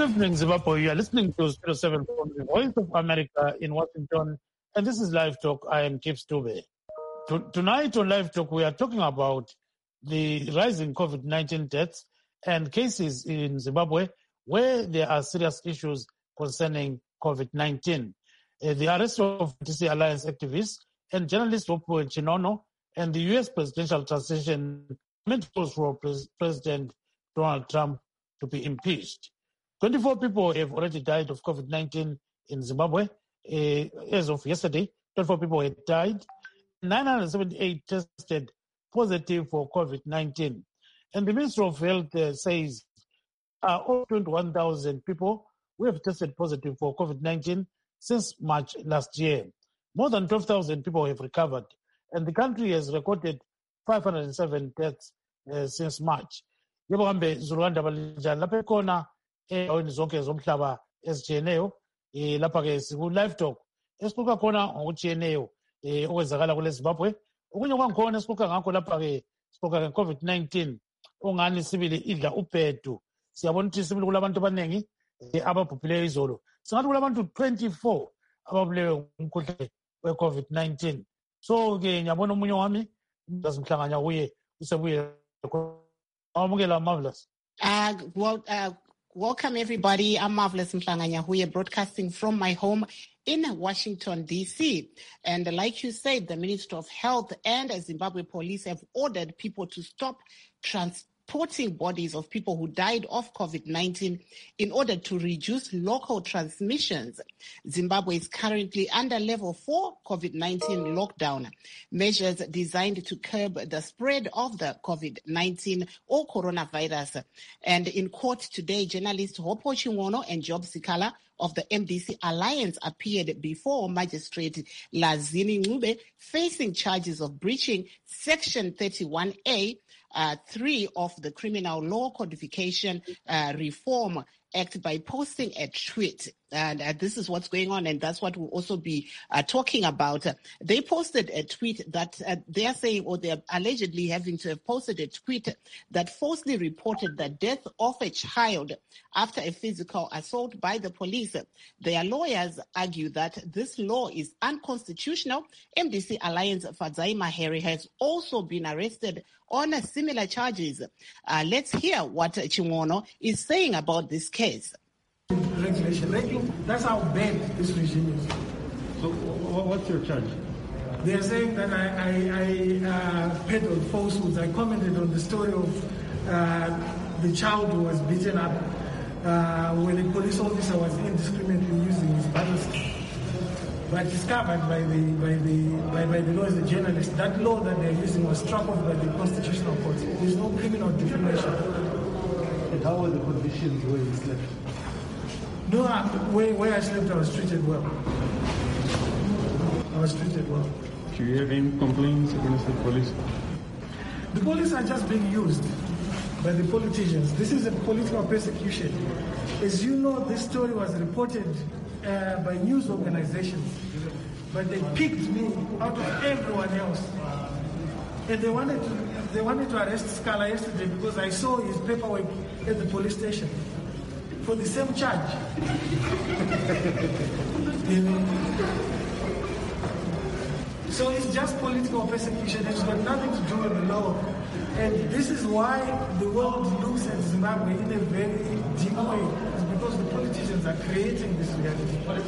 evening, Zimbabwe. You are listening to Studio 7 from the Voice of America in Washington, and this is Live Talk. I am Chief Stube. Tonight on Live Talk, we are talking about the rising COVID-19 deaths and cases in Zimbabwe where there are serious issues concerning COVID-19. The arrest of DC Alliance activists and journalist Opo Chinono and the U.S. presidential transition calls for President Donald Trump to be impeached. 24 people have already died of COVID-19 in Zimbabwe. As of yesterday, 24 people had died. 978 tested positive for COVID-19. And the Ministry of Health says over 21,000 people who have tested positive for COVID-19 since March last year. More than 12,000 people have recovered. And the country has recorded 507 deaths since March. Yebo hambe Zulanda balinjani lapha khona endaweni zonke zomhlaba ezijiyeneyo lapha ke siku live talk esixoxa khona ngokujiyeneyo okwenzakala kule Zimbabwe. Okunye kwangikhona esixoxa ngakho lapha ke sixoxa nge-COVID-19 ongani sibili idla ubhedu. Siyabona ukuthi sibili kulabantu abaningi ababhubhileyo izolo. Singathi kulabantu 24 ababulewe ngumkhuhlane we-COVID-19. So ke ngiyabona omunye wami ngazimhlanganya kuye usebuye Marvelous. Welcome everybody. I'm Marvelous Mhlanganya, broadcasting from my home in Washington, D.C. And like you said, the Minister of Health and Zimbabwe police have ordered people to stop transporting bodies of people who died of COVID-19 in order to reduce local transmissions. Zimbabwe is currently under level 4 COVID-19 lockdown, measures designed to curb the spread of the COVID-19 or coronavirus. And in court today, journalist Opo Chinono and Job Sikala of the MDC Alliance appeared before Magistrate Lazini Ncube, facing charges of breaching Section 31A 3 of the Criminal Law Codification Reform Act by posting a tweet. And this is what's going on, and that's what we'll also be talking about. They posted a tweet that they are saying, or they're allegedly having to have posted a tweet that falsely reported the death of a child after a physical assault by the police. Their lawyers argue that this law is unconstitutional. MDC Alliance Fadzai Mahere has also been arrested on similar charges. Let's hear what Chinono is saying about this case. Regulation. That's how bad this regime is. So what's your charge? They're saying that I peddled falsehoods. I commented on the story of the child who was beaten up when a police officer was indiscriminately using his battle stick. But discovered by the law as a journalist, that law that they're using was struck off by the Constitutional Court. There's no criminal defamation. And how were the conditions where you slept? No, where I slept, I was treated well. Do you have any complaints against the police? The police are just being used by the politicians. This is a political persecution. As you know, this story was reported by news organizations, but they picked me out of everyone else. And they wanted to arrest Scala yesterday because I saw his paperwork at the police station for the same charge. So it's just political persecution. It's got nothing to do with the law. And this is why the world looks at Zimbabwe in a very deep way. It's because the politicians are creating this reality.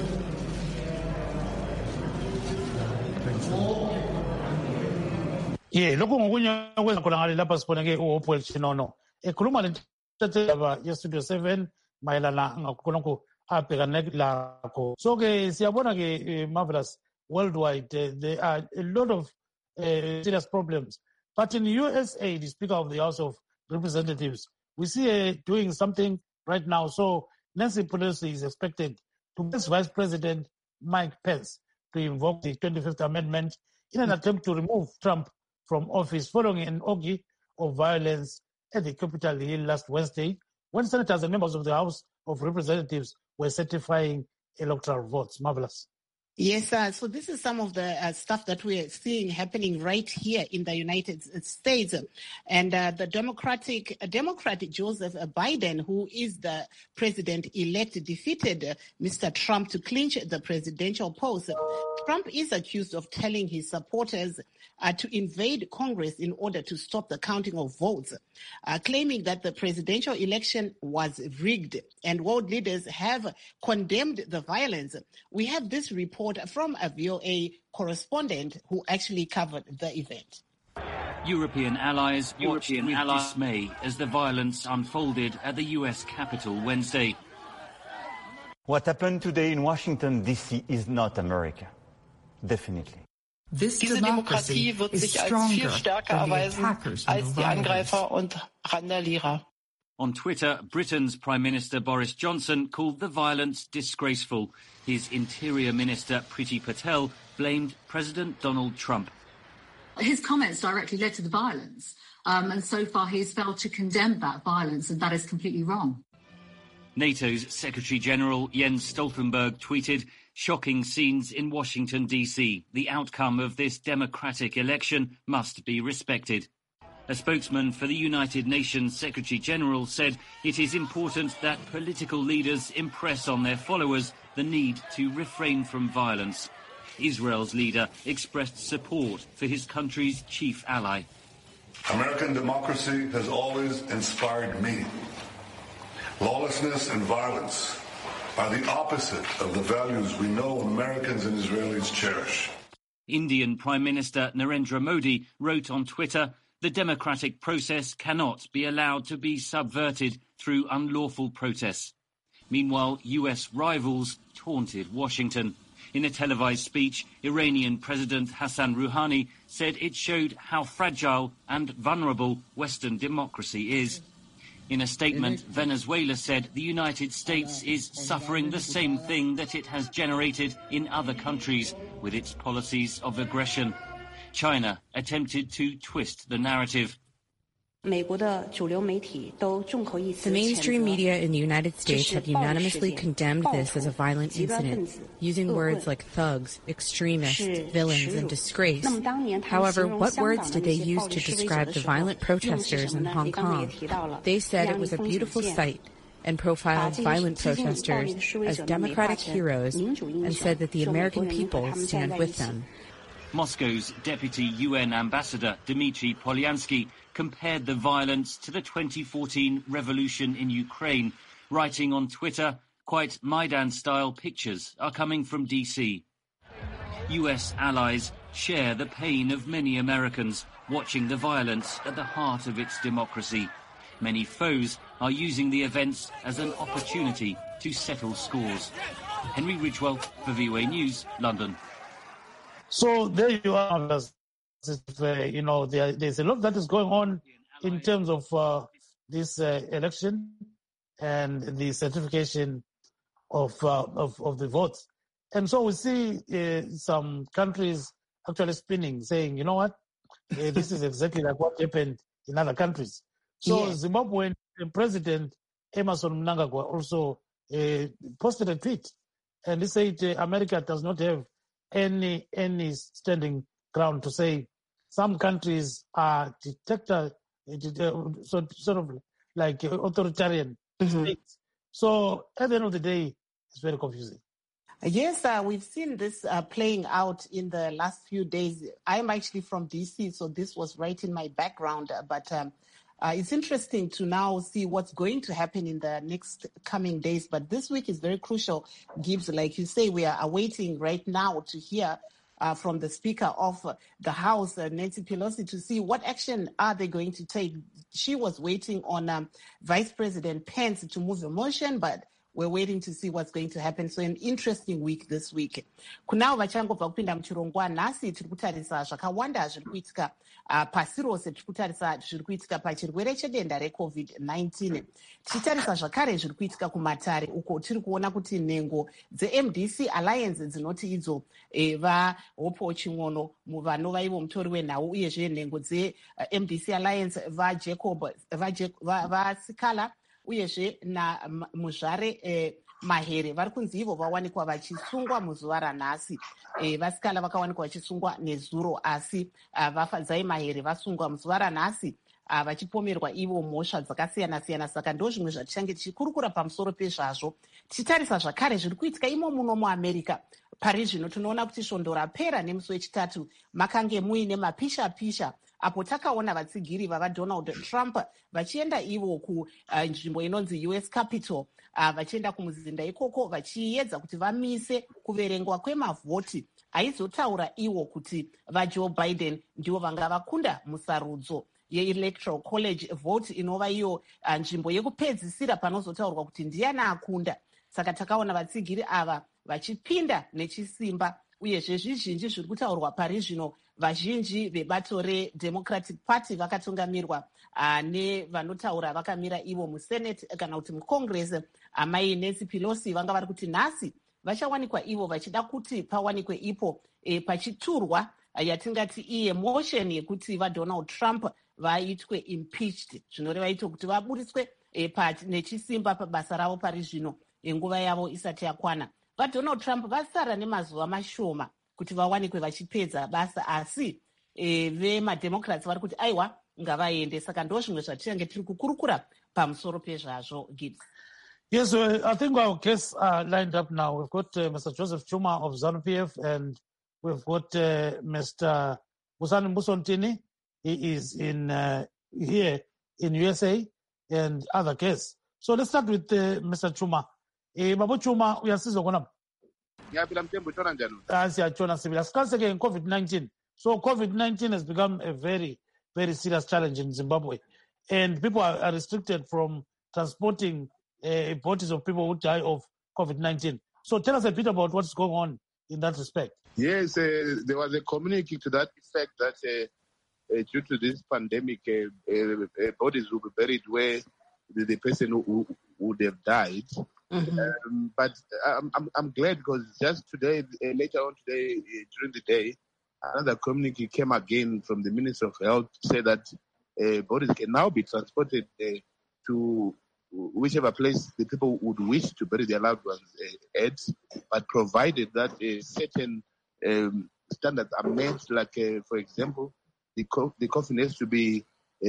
Yeah, lokho ngokunye kwenza khona ngale lapha sibona ke uHope Chinono ekhuluma le ntethe ye Studio 7 mayelana ngakho abhekane lakho. So ke siyabona ke Marvelous worldwide there are a lot of serious problems. But in the USA, the Speaker of the House of Representatives, we see doing something right now. So Nancy Pelosi is expected to ask Vice President Mike Pence to invoke the 25th Amendment in an attempt to remove Trump from office following an orgy of violence at the Capitol Hill last Wednesday when senators and members of the House of Representatives were certifying electoral votes. Marvelous. Yes, so this is some of the stuff that we're seeing happening right here in the United States. And the Democrat Joseph Biden, who is the president-elect, defeated Mr. Trump to clinch the presidential post. Trump is accused of telling his supporters to invade Congress in order to stop the counting of votes, claiming that the presidential election was rigged. And world leaders have condemned the violence. We have this report from a VOA correspondent who actually covered the event. European allies watched with dismay as the violence unfolded at the US Capitol Wednesday. What happened today in Washington, D.C. is not America. Definitely. Diese Demokratie wird sich als viel stärker erweisen als die Angreifer und Randalierer. On Twitter, Britain's Prime Minister Boris Johnson called the violence disgraceful. His Interior Minister Priti Patel blamed President Donald Trump. His comments directly led to the violence, and so far he's failed to condemn that violence, and that is completely wrong. NATO's Secretary-General Jens Stoltenberg tweeted, "Shocking scenes in Washington, D.C. The outcome of this democratic election must be respected." A spokesman for the United Nations Secretary-General said it is important that political leaders impress on their followers the need to refrain from violence. Israel's leader expressed support for his country's chief ally. American democracy has always inspired me. Lawlessness and violence are the opposite of the values we know Americans and Israelis cherish. Indian Prime Minister Narendra Modi wrote on Twitter, "The democratic process cannot be allowed to be subverted through unlawful protests." Meanwhile, US rivals taunted Washington. In a televised speech, Iranian President Hassan Rouhani said it showed how fragile and vulnerable Western democracy is. In a statement, Venezuela said the United States is suffering the same thing that it has generated in other countries with its policies of aggression. China attempted to twist the narrative. The mainstream media in the United States have unanimously condemned this as a violent incident, using words like thugs, extremists, villains, and disgrace. However, what words did they use to describe the violent protesters in Hong Kong? They said it was a beautiful sight and profiled violent protesters as democratic heroes and said that the American people stand with them. Moscow's deputy UN ambassador Dmitry Polyansky compared the violence to the 2014 revolution in Ukraine, writing on Twitter, quite Maidan-style pictures are coming from DC. US allies share the pain of many Americans watching the violence at the heart of its democracy. Many foes are using the events as an opportunity to settle scores. Henry Ridgewell for VOA News, London. So there you are. There's a lot that is going on in terms of this election and the certification of the votes. And so we see some countries actually spinning, saying, you know what, this is exactly like what happened in other countries. So Zimbabwean President Emmerson Mnangagwa also posted a tweet, and he said America does not have any standing ground to say some countries are sort of like authoritarian states. So at the end of the day, it's very confusing. Yes, we've seen this playing out in the last few days. I'm actually from DC, so this was right in my background. But it's interesting to now see what's going to happen in the next coming days. But this week is very crucial, Gibbs. Like you say, we are awaiting right now to hear from the Speaker of the House, Nancy Pelosi, to see what action are they going to take. She was waiting on Vice President Pence to move a motion, but we're waiting to see what's going to happen. So an interesting week this week. Kunao vachangobva kupinda muchirongwa nhasi tiri kutarisa zvakawanda zviri kuitika pasi rose, tiri kutarisa zviri kuitika pachirwere chedenda reCovid-19. Tichitarisa zvakare zviri kuitika kumatare uko tiri kuona kuti nhengo dzeMDC Alliance dzinoti idzo vahopo chimwono vanova ivo mutori wenhau uyezve nhengo dzeMDC Alliance vaSikala uyezve namuzvare mahere vari kunzi ivo vawanikwa vachisungwa muzuva ranhasi. Vasikala vakawanikwa vachisungwa nezuro, asi vafadzai mahere vasungwa muzuva ranhasi vachipomerwa ivo mhosva dzakasiyana-siyana. Saka ndo zvimwe zvatichange tichikurukura pamusoro pezvazvo, tichitarisa zvakare zviri kuitika imo muno muamerica. Pari zvino tinoona kuti svondo rapera nemusi wechitatu makange muine mapisha-pisha, apo takaona vatsigiri vavaDonald Trump vachienda ivo kunzvimbo inonzi US Capitol, vachienda kumuzinda ikoko vachiedza kuti vamise kuverengwa kwemavhoti aizotaura ivo kuti vaJoe Biden ndivo vanga vakunda musarudzo yeElectoral College vote, inova iyo nzvimbo yekupedzisira panozotaurwa kuti ndiani akunda. Saka takaona vatsigiri ava vachipinda nechisimba, uyezve zvizhinji zviri kutaurwa pari zvino. Vazhinji vebato reDemocratic Party vakatungamirwa nevanotaura vakamira ivo muSenate kana kuti muCongress, amai Nancy Pelosi, vanga vari kuti nhasi vachawanikwa ivo vachida kuti pawanikwe ipo pachiturwa yatingati iye motion yekuti vaDonald Trump vaitwe impeached, zvinoreva ito kuti vaburiswe nechisimba pabasa ravo pari zvino, nguva yavo isati yakwana. VaDonald Trump vasara nemazuva mashoma kuti vawanikwe vachipedza basa, asi vemademocrats vari kuti aiwa ngavaende. Saka ndo zvimwe zvatichange tiri kukurukura pamusoro pezvazvo. Gibbs. Yes, I think our guests are lined up now. We've got Mr. Joseph Chuma of ZANU-PF, and we've got Mr. Busani Musontini. He is in here in USA, and other guests. So let's start with Mr. Chuma. Babo Chuma, uyasizwa khona? Ngiyabila mthembu utshona njani? Siyatshona sibila. Siqalise ke COVID-19. So COVID-19 has become a very, very serious challenge in Zimbabwe, and people are restricted from transporting bodies of people who die of COVID-19. So tell us a bit about what's going on in that respect. Yes, there was a communique to that effect that due to this pandemic, bodies will be buried where the person who would have died. Mm-hmm. But I'm glad because just today, later on today, during the day, another communique came again from the Minister of Health to say that bodies can now be transported to whichever place the people would wish to bury their loved ones at, but provided that certain standards are met, like, for example, the coffin has to be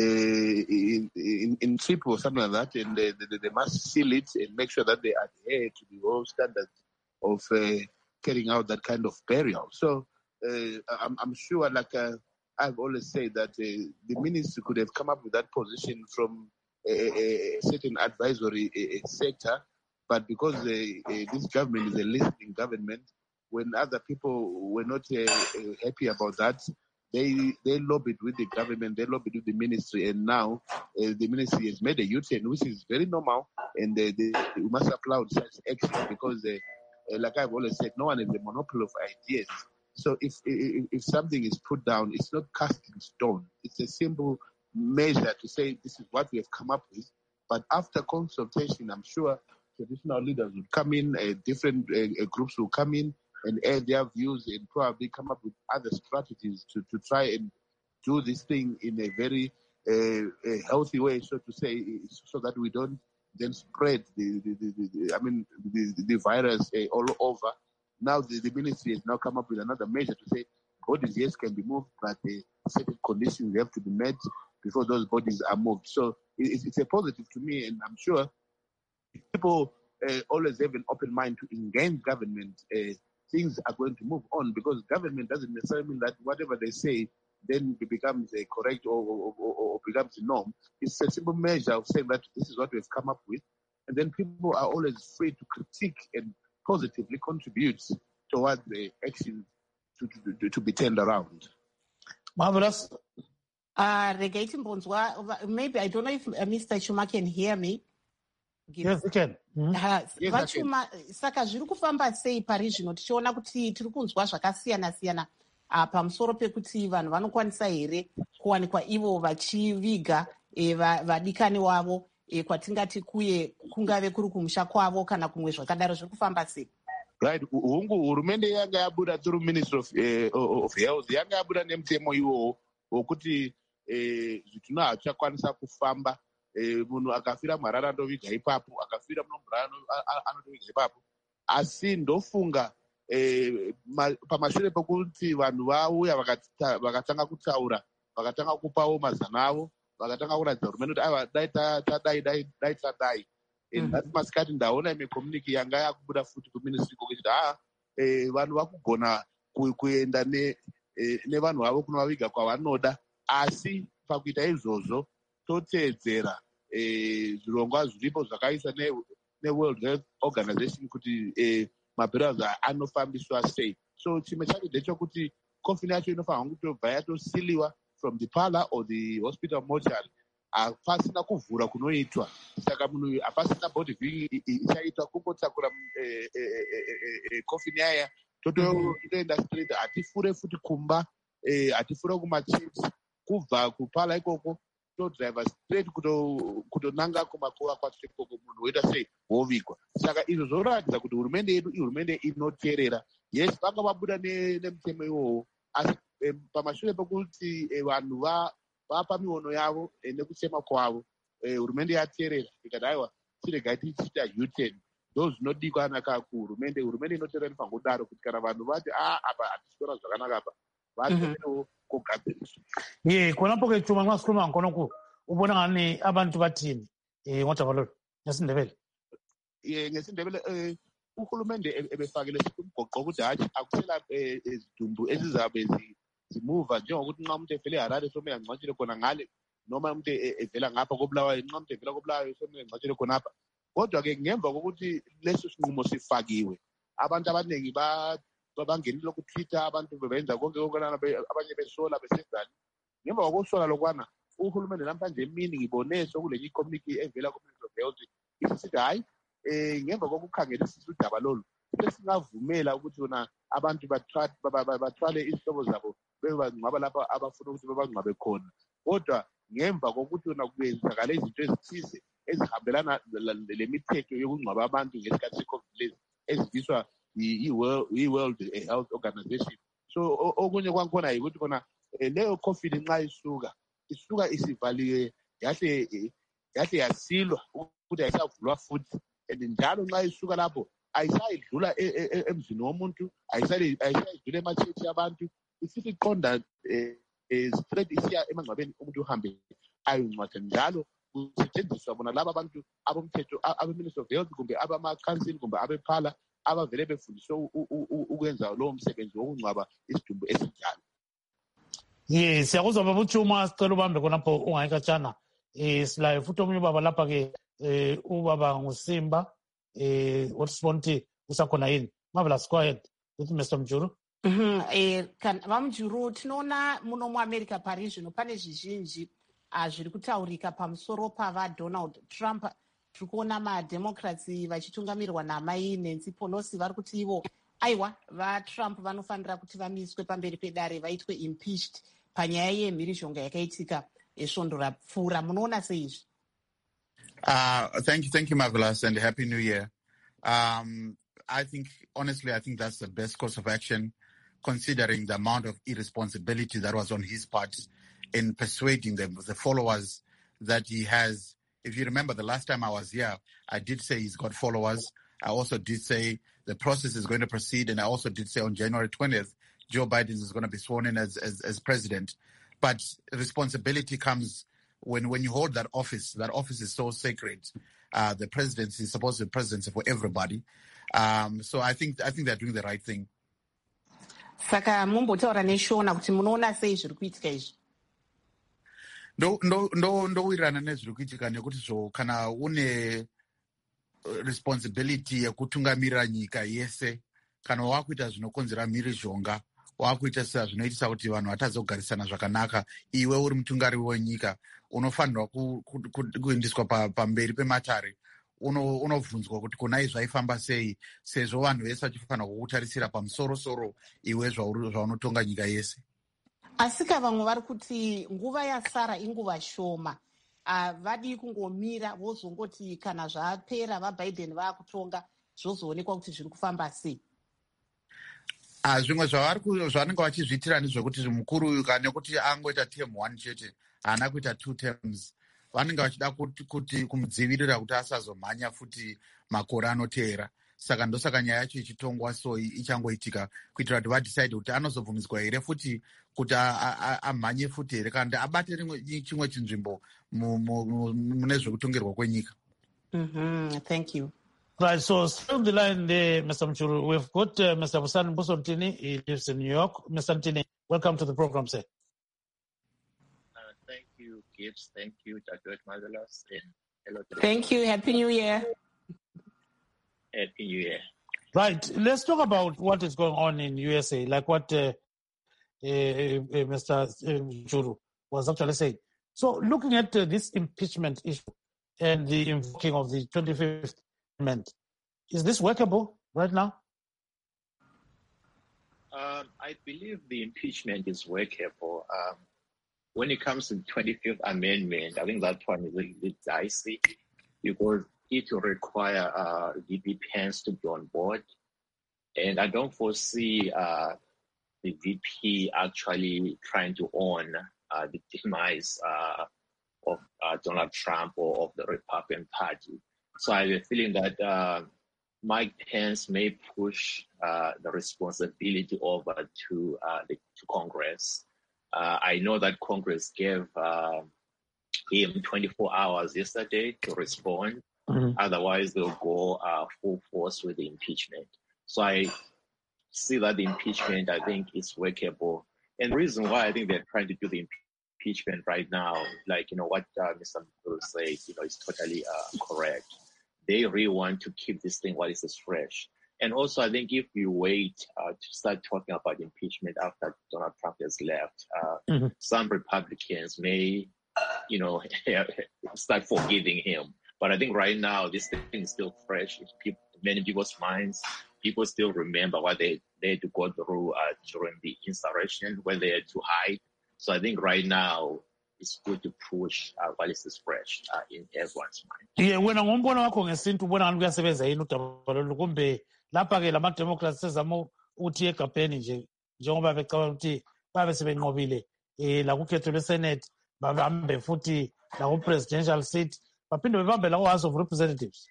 in triple or something like that, and they must seal it and make sure that they adhere to the whole standards of carrying out that kind of burial. So I'm sure, like I've always said, that the minister could have come up with that position from a certain advisory sector, but because this government is a listening government, when other people were not happy about that, they lobbied with the government, they lobbied with the ministry, and now the ministry has made a U-turn, which is very normal, and we must applaud such action because, like I've always said, no one has a monopoly of ideas. So if something is put down, it's not cast in stone. It's a simple measure to say this is what we have come up with. But after consultation, I'm sure traditional leaders will come in, different groups will come in and add their views and probably come up with other strategies to try and do this thing in a very healthy way, so to say, so that we don't then spread the virus all over. Now the ministry has now come up with another measure to say bodies, yes, can be moved, but certain conditions have to be met before those bodies are moved. So it's a positive to me, and I'm sure people always have an open mind to engage government. Things are going to move on, because government doesn't necessarily mean that whatever they say then it becomes correct or becomes the norm. It's a simple measure of saying that this is what we've come up with, and then people are always free to critique and positively contribute towards the action to be turned around. Marvelous. Maybe I don't know if Mr. Chuma can hear me. Yes, we can. Vachuma, saka zviri kufamba sei pari zvino tichiona kuti tiri kunzwa zvakasiyana-siyana pamusoro pekuti vanhu vanokwanisa here kuwanikwa ivo vachiviga vadikani wavo kwatingati kuye kungave kuri kumusha kwavo kana kumwe zvakadaro, zviri kufamba sei? Right, hurumende yanga yabuda through Ministry of Health yanga yabuda nemutemo iwowo wokuti zvitino hazvichakwanisa kufamba. Munhu akafira Mharara ndoviga ipapo, akafira muno mabhura anotoiga ipapo. Asi ndofunga pamashure pekuti vanhu vauya vakatanga kutaura, vakatanga kupawo mazano avo, vakatanga kuratidza hurumende kuti aiwa dai tadai. Nhasi masikati ndaona imwe communique yanga yakubuda futi kuministry kokuti vanhu vakugona kuenda nevanhu vavo kunovaviga kwavanoda, asi pakuita izvozvo toteedzera zvirongwa zviripo zvakaiswa neWorld Health Organization kuti maburials anofambiswa sei. So chimwe chacho ndechekuti coffin yacho inofanirwa kutobva yatosiliwa from the parlor or the hospital mortuary. Hapasina kuvhura kunoitwa, saka munhu hapasina body viewing ichaitwa, kungotakura coffin yaya totoenda straight. Hatifure futi kumba, hatifure kumachechi, kubva kupala ikoko todriver straight kutonanga kumakuva kwacho ikoko, munhu woita sei wovigwa. Saka izvo zvoratidza kuti hurumende yedu ihurumende inoteerera. Yes, vanga vabuda nemutemo iwowo, asi pamashure pekuti vanhu vapa miono yavo nekusema kwavo, hurumende yateerera ikati aiwa tiregai tichiita U-turn. Ndo zvinodikanwa kuhurumende. Hurumende inoteerera inofanira kudaro kuti kana vanhu vati apa hatisikuona zvakanaka apa, vateerewo kogadziriswa. Khonapo ke chuma mwasikhuluma nkhonokho ubona ngani abantu bathini ngodaba lolu ngesindebele? Ngesindebele uhulumende ebefakile umgoqo ukuthi hatshi akusela izidumbu ezizabe zimuva, njengokuthi nxa umuntu evele eHarare somele angcwatshele khona ngale, noma umuntu evela ngapha koBulawayo, nxa umuntu evela koBulawayo somele angcwatshele khonapha. Kodwa-ke ngemva kokuthi leso sinqumo sifakiwe, abantu abaningi bangenile ku-Twitter, abantu bebenza konke abanye besola besenzani. Ngemva kokusola lokwana, uhulumende namhlanje emini ngibone sokulenye icommunique evela ku-Ministry of Health isithi hayi, ngemva kokukhangelisisa udaba lolu sesingavumela ukuthi yona abantu bathwale izihlobo zabo bebangcwaba lapha abafuna ukuthi bebangcwabe khona. Kodwa ngemva kokuthi yona kwenzakala izinto ezithize ezihambelana le mithetho yokungcwaba abantu ngesikhathi se-COVID ezibiswa yi-World Health Organization. So okunye kwankhona yikuthi khona leyo coffin nxa isuka isivaliwe yahle yasilwa ukuthi ayisavulwa futhi, and njalo nxa isuka lapho ayisayidlula emzini womuntu, ayisayidlula emachechi abantu, isithi iqonda straight isiya emangcwabeni umuntu uhambe ayongcwatha. Njalo kusetshenziswa bona laba abantu abomthetho, abe-Ministry of Health kumbe abama-council kumbe abephala abavele befundiswe ukwenza lowo msebenzi wokungcwaba isidumbu esinjalo. Siyakuzwa baba uChuma, sicela ubambe khonapho ungayikatshana. Silayo futhi omunye ubaba lapha-ke ubaba nguSimba wathi sibona ukuthi usakhona yini. Marvelous, go ahead with Mr. Mjuru. Vamjuru, tinoona muno muAmerica pari zvino pane zvizhinji zviri kutaurika pamusoro pavaDonald Trump. Tiri kuona mademocrats vachitungamirirwa namai Nancy Pelosi vari kuti ivo aiwa vaTrump vanofanira kuti vamiswe pamberi pedare vaitwe impeached panyaya yemhirizhonga yakaitika esvondo rapfuura. Munoona seizvi? Thank you, Marvelous, and Happy New Year. I think that's the best course of action, considering the amount of irresponsibility that was on his part in persuading the followers that he has. If you remember the last time I was here, I did say he's got followers. I also did say the process is going to proceed, and I also did say on January 20th, Joe Biden is going to be sworn in as president. But responsibility comes when you hold that office. That office is so sacred. The presidency is supposed to be presidency for everybody. So I think they're doing the right thing. Saka mumbotaura neshona kuti munoona sei zviri kuitika izvi? Ndowirirana nezviri kuitika nekuti zvo kana une responsibility yekutungamirira nyika yese, kana wakuita zvinokonzera mhirizhonga, wakuita zvinoitisa kuti vanhu vatazogarisana zvakanaka, iwe uri mutungamiri wenyika unofanirwa kuendeswa pamberi pematare, unobvunzwa kuti kunai zvaifamba sei, sezvo vanhu vese vachifanirwa kukutarisira pamusoro-soro iwe zvaunotonga nyika yese. Asika vamwe vari kuti nguva yasara inguva shoma. Vadi kungomira vozongoti kana zvapera vaBiden vaakutonga zvozoonekwa kuti zviri kufamba sei. Zvimwe zvavanenge vachizviitira ndezvekuti mukuru uyu nekuti angoita term 1 chete, haana kuita 2 terms. vanenge vachida kuti kumudzivirira kuti asazomhanya futi makore anoteera. Saka ndosaka nyaya yacho ichitongwa so ichangoitika kuitira kuti vadecide kuti anozobvumidzwa here futi kuti amhanye futi here kana abate chimwe chinzvimbo mune zvekutongerwa kwenyika. Thank you. Right, so stay on the line there, Mr. Mchuru. We've got Mr. Busani Mbuso-Ntini. He lives in New York. Mr. Ntini, welcome to the program, sir. Thank you, Gibbs. Thank you, Dr. Marvelous. And hello. Thank you. Happy New Year. Happy New Year. Right, let's talk about what is going on in USA, like what Mr. Mchuru was actually saying. So looking at this impeachment issue and the invoking of the 25th Amendment, is this workable right now? I believe the impeachment is workable. When it comes to the 25th Amendment, I think that one is a little bit dicey because it will require VP Pence to be on board. And I don't foresee the VP actually trying to own the demise of Donald Trump or of the Republican Party. So I have a feeling that Mike Pence may push the responsibility over to Congress. I know that Congress gave him 24 hours yesterday to respond. Otherwise, they'll go full force with the impeachment. So I see that the impeachment, I think, is workable. And the reason why I think they're trying to do the impeachment right now, like, what Mr. Mchuru says, is totally correct. They really want to keep this thing while it's fresh. And also, I think if we wait to start talking about impeachment after Donald Trump has left, some Republicans may, start forgiving him. But I think right now, this thing is still fresh in many people's minds. People still remember what they had to go through during the insurrection, when they had to hide. So I think right now, it's good to push while it's fresh in everyone's mind. Yeah, wena ngombono wakho ngesintu ubona ngani kuyasebenza yini udaba lolu kumbe lapha ke lama Democrats sezama uthi egabheni nje njengoba becabanga ukuthi babe sebenqobile la kukhetho lweSenate babambe futhi la ku presidential seat baphinde bebambe la ku House of Representatives.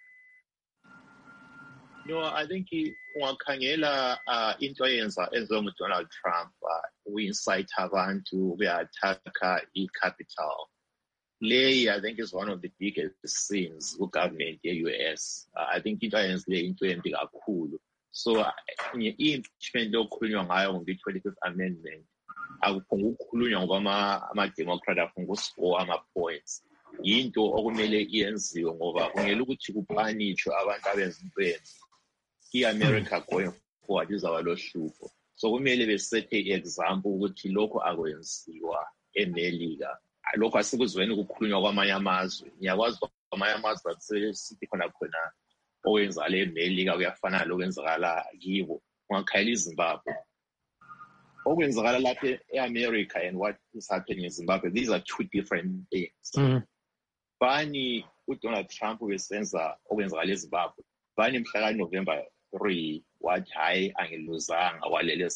No, I think ungakhangela into eyenziwe nguDonald Trump we-incite abantu be-attack i-capital. Le, I think, is one of the biggest sins ku-government ye-US. I think into ayenzileyo into embi kakhulu. So i-impeachment okukhulunywa ngayo nge-25th Amendment akuphonga ukukhulunywa ngoba ama-Democrat afuna ukuscore ama-points. Yinto okumele iyenziwe ngoba kungela ukuthi kupanishwe abantu abenza into enzi. I-America going forward izaba lohlupho. So kumele besethe i-example ukuthi lokho akwenziwa eMelika. Lokho asikuzweni ukukhulunywa kwamanye amazwe. Ngiyakwazi kwamanye amazwe sithi khona okwenzakala eMelika kuyafana lokwenzakala kibo. Ungakhayela iZimbabwe. Okwenzakala lapha e-America and what is happening in Zimbabwe, these are two different things. Bani uDonald Trump wesenza okwenzakala eZimbabwe. Bani mhla November 3 wathi hayi angiluzanga walele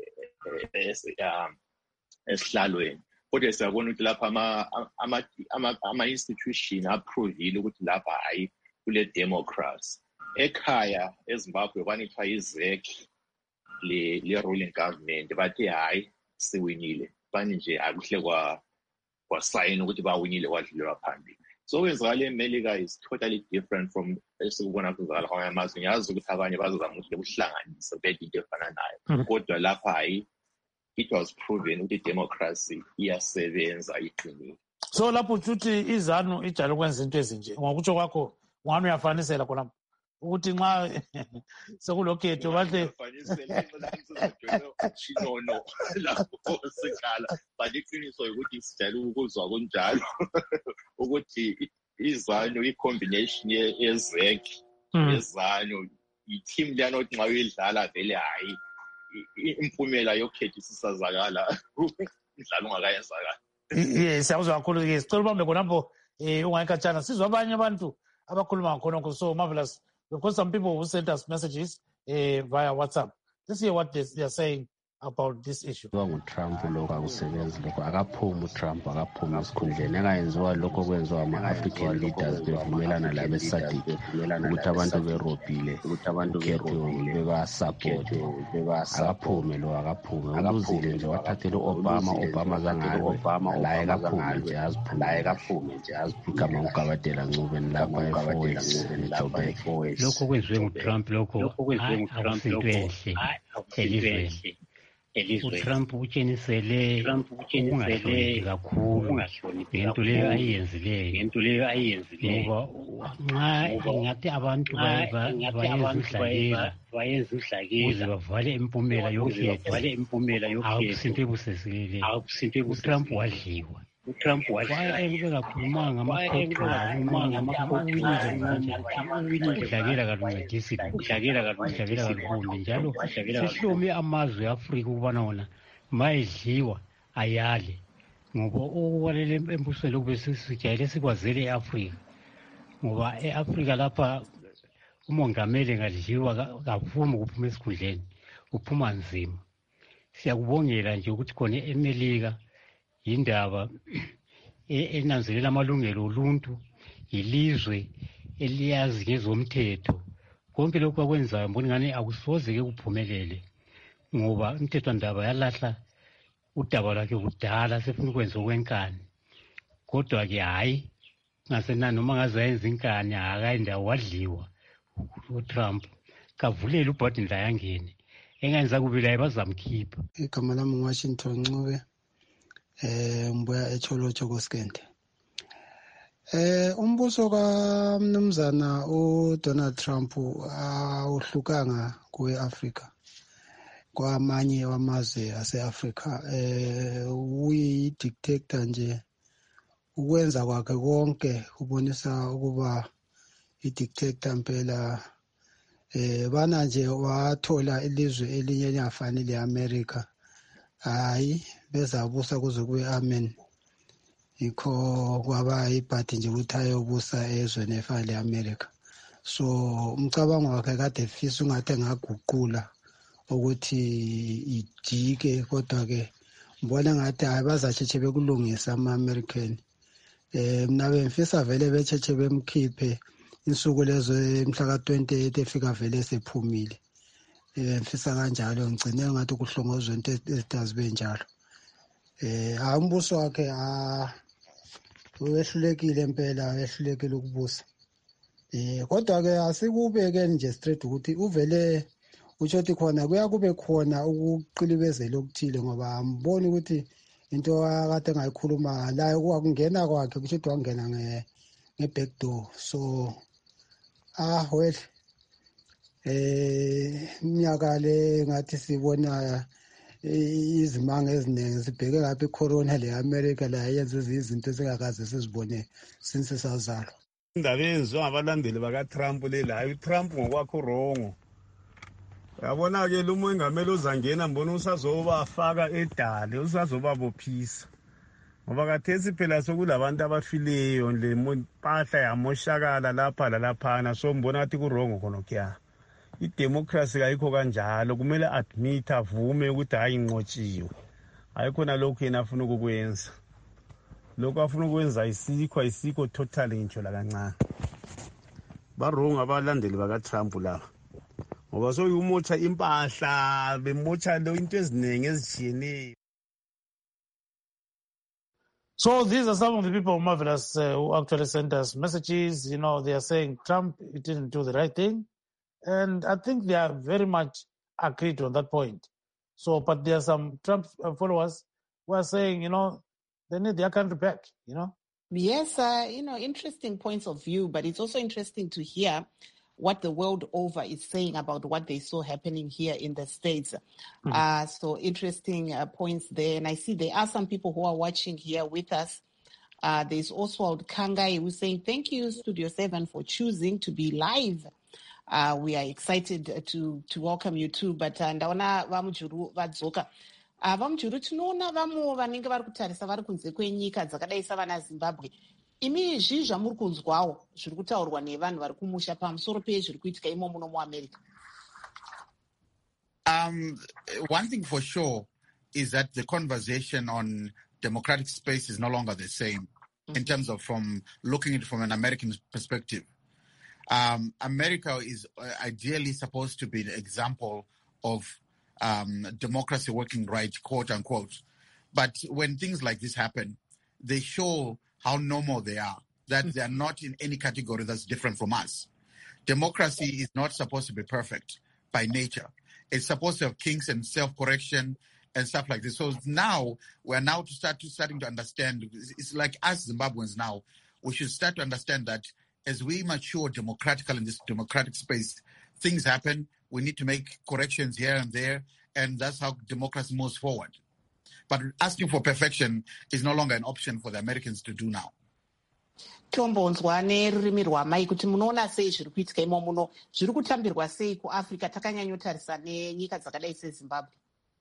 esihlalweni. Kodwa siyabona ukuthi lapha ama-institution approvile ukuthi lapha hayi kule Democrats. Ekhaya eZimbabwe kwanithwa iZEC le ruling government bathi hayi siwinile. Bani nje akuhle kwasayina ukuthi bawinile kwadlulelwa phambili. So okwenzakala eMelika is totally different from esikubona kwenzakala kwamanye amazwe. Ngiyazi ukuthi abanye bazozama ukuthi bekuhlanganise bethi into efana nayo. Kodwa lapha hayi it was proven ukuthi democracy iyasebenza iqinile. So lapho uthi iZANU ijalo ukwenza into ezinje. Ngokutsho kwakho ungani uyafanisela khona ukuthi nxa sekulokhetho bahle no lapho sikhala but iqiniso ukuthi sijale ukuzwa kunjalo ukuthi iZANU i-combination ye-ZEC yeZANU i-team liyanothi nxa uyidlala vele hayi impumela yokhetho isisazakala umdlalo ungakayenzakala. Yes, siyakuzwa kakhulu ke sicela ubambe khonapho ungayikhatshana sizwa abanye abantu abakhuluma ngakhonokho. So Marvelous, we've got some people who sent us messages via WhatsApp. Let's hear what they are saying about this issue. Trump lokho akusebenzi lokho akaphumi uTrump akaphumi esikhundleni engayenziwa lokho kwenziwa ama-African leaders bevumelana labe-SADC ukuthi abantu berobhile ukhetho bebasupport akaphumi lo akaphumi uluzile nje wathathela u-Obama zangalo laye kaphume nje igama uGabadela Ncube lapha eForex eJoburg. Lokho kwenziwe nguTrump lokho akusinto enhle elizweni. uTrump utshenisele ukungahloniphi kakhulu ngento leyo ayenzileyo ngoba nxa ngathi abantu bayenza ukuze bavale impumela yokhetho akusinto ebusesikeleyo. uTrump wadliwa. Engakhulumanga udlakela kaluncedisi udlakela kalukhulu njalo sihlome amazwe e-Afrika ukubana wona mayedliwa ayale ngoba okubalele embusweni lokube sijayele sikwazele e-Afrika ngoba e-Afrika lapha umongameli engadliwa kavumi ukuphuma esikhundleni uphuma nzima. Siyakubongela nje ukuthi khona eMelika indaba enanzelela amalungelo oluntu ilizwe eliyazi ngezomthetho. Konke lokhu akwenzayo mbona ngani akusoze ke kuphumelele ngoba umthethwandaba yalahla udaba lwakhe kudala sefuna ukwenza okwenkani. Kodwa-ke hayi ngasenani noma ngaze ayenza inkani akayindawo wadliwa uTrump kavulela ubhadini la yangene engenza kube la bazamkhipha. Igama lami Washington Ncube mbuya eCholotsho koSkende. Umbuso kaMnumzana uDonald Trump awuhlukanga kwe-Afrika kwamanye wamazwe ase-Afrika. Uyi-dictator nje ukwenza kwakhe konke kubonisa ukuba i-dictator mpela. Bana nje wathola ilizwe elinye elingafani le-America. Hayi bezabusa kuze kube amen. Yikho kwaba ibhadi nje ukuthi ayobusa ezweni efana le-America. So umcabango wakhe kade efisa ungathi engaguqula ukuthi ijike kodwa-ke mbona ngathi hayi bazatshetshe bekulungisa ama-American. Mina bengifisa vele betshetshe bemkhiphe insuku lezo mhla ka-28 efika vele esephumile. Mfisa kanjalo ngicine ngathi kuhlongozwe into ezidazibe njalo. Umbuso wakhe wehlulekile impela wehlulekile ukubusa. Kodwa-ke asikubeke nje straight ukuthi uvele utsho ukuthi khona kuya kube khona ukuqilibezela okuthile ngoba amboni ukuthi into akade ngayikhuluma la kungena kwakhe kusho ukuthi wangena nge-back door. So well iminyaka le ngathi sibona izimanga eziningi sibheke ngapha icorona le-America la yenza izinto esingakaze sizibone since sazalwa. Indaba eyenziwa ngabalandeli baka-Trump lela hayi uTrump ngokwakho urongo. Uyabona-ke lo mongameli ozangena mbona usazobafaka edale usazobabophisa ngoba kathesi phela sokulabantu abafileyo le mpahla yamoshakala lapha lalaphana so mbona ngathi kurongo khonokhuya. Idemocracy kayikho kanjalo kumele admit avume ukuthi hayi inqotshiwe. Hayi khona lokhu yena afuna ukukwenza. Lokhu afuna ukwenza ayisikho totally ngitsho la kancane. Barongo abalandeli baka-Trump laba. Ngoba so umotsha impahla bemotsha lo into eziningi ezitshiyeneyo. So these are some of the people, Marvelous, who actually sent us messages. They are saying Trump didn't do the right thing. And I think they are very much agreed on that point. So, but there are some Trump followers who are saying, they need their country back, Yes, interesting points of view, but it's also interesting to hear what the world over is saying about what they saw happening here in the States. So interesting points there. And I see there are some people who are watching here with us. There's Oswald Kangai who's saying, thank you, Studio 7, for choosing to be live. We are excited to welcome you too. But ndaona vamujuru vadzoka. Vamujuru tinoona vamwe vanenge vari kutarisa vari kunze kwenyika dzakadai savana Zimbabwe. Imi zvii zvamuri kunzwawo zviri kutaurwa nevanhu vari kumusha pamusoro pezviri kuitika imo muno muAmerica? One thing for sure is that the conversation on democratic space is no longer the same in terms of from looking at it from an American perspective. America is ideally supposed to be the example of democracy working right, quote unquote. But when things like this happen, they show how normal they are, that they are not in any category that's different from us. Democracy is not supposed to be perfect by nature. It's supposed to have kinks and self-correction and stuff like this. So now we're now starting to understand. It's like us Zimbabweans now, we should start to understand that as we mature democratically in this democratic space, things happen. We need to make corrections here and there, and that's how democracy moves forward. But asking for perfection is no longer an option for the Americans to do now. Tombonzwa nerurimi rwamai kuti munoona sei zviri kuitika imo muno zviri kutambirwa sei kuAfrica takanyanyotarisa nenyika dzakadai seZimbabwe.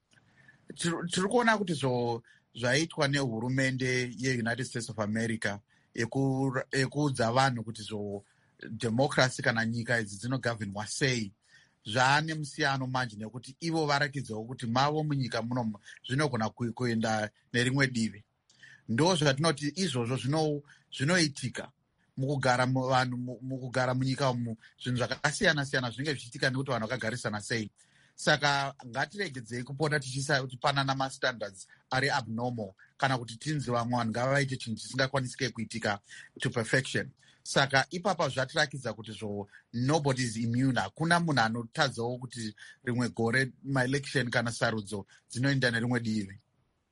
Tiri kuona kuti zvaitwa nehurumende yeUnited States of America yekuudza vanhu kuti democracy kana nyika idzi dzinogovernwa sei zvaane musiyano manje nekuti ivo varakidzawo kuti mavo munyika muno zvinogona kuenda nerimwe divi. Ndo zvatinoti izvozvo zvinoitika mukugara vanhu mukugara munyika umu zvinhu zvakasiyana siyana zvinenge zvichiitika nekuti vanhu vakagarisana sei. Saka ngatiregedzei kupota tichipanana mastandards ari abnormal kana kuti tinzi vamwe vanhu ngavaite chinhu chisingakwanisike kuitika to perfection. Saka ipapa zvatirakidza kuti nobody is immune. Hakuna munhu anotadzawo kuti rimwe gore maelection kana sarudzo dzinoenda nerimwe divi.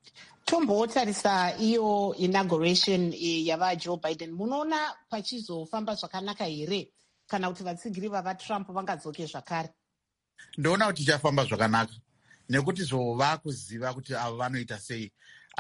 Tombotarisa iyo inauguration yavaJoe Biden, munoona pachizofamba zvakanaka here kana kuti vatsigiri vavaTrump vangadzoke zvakare? Ndoona kuti tichafamba zvakanaka nekuti vakuziva kuti avo vanoita sei.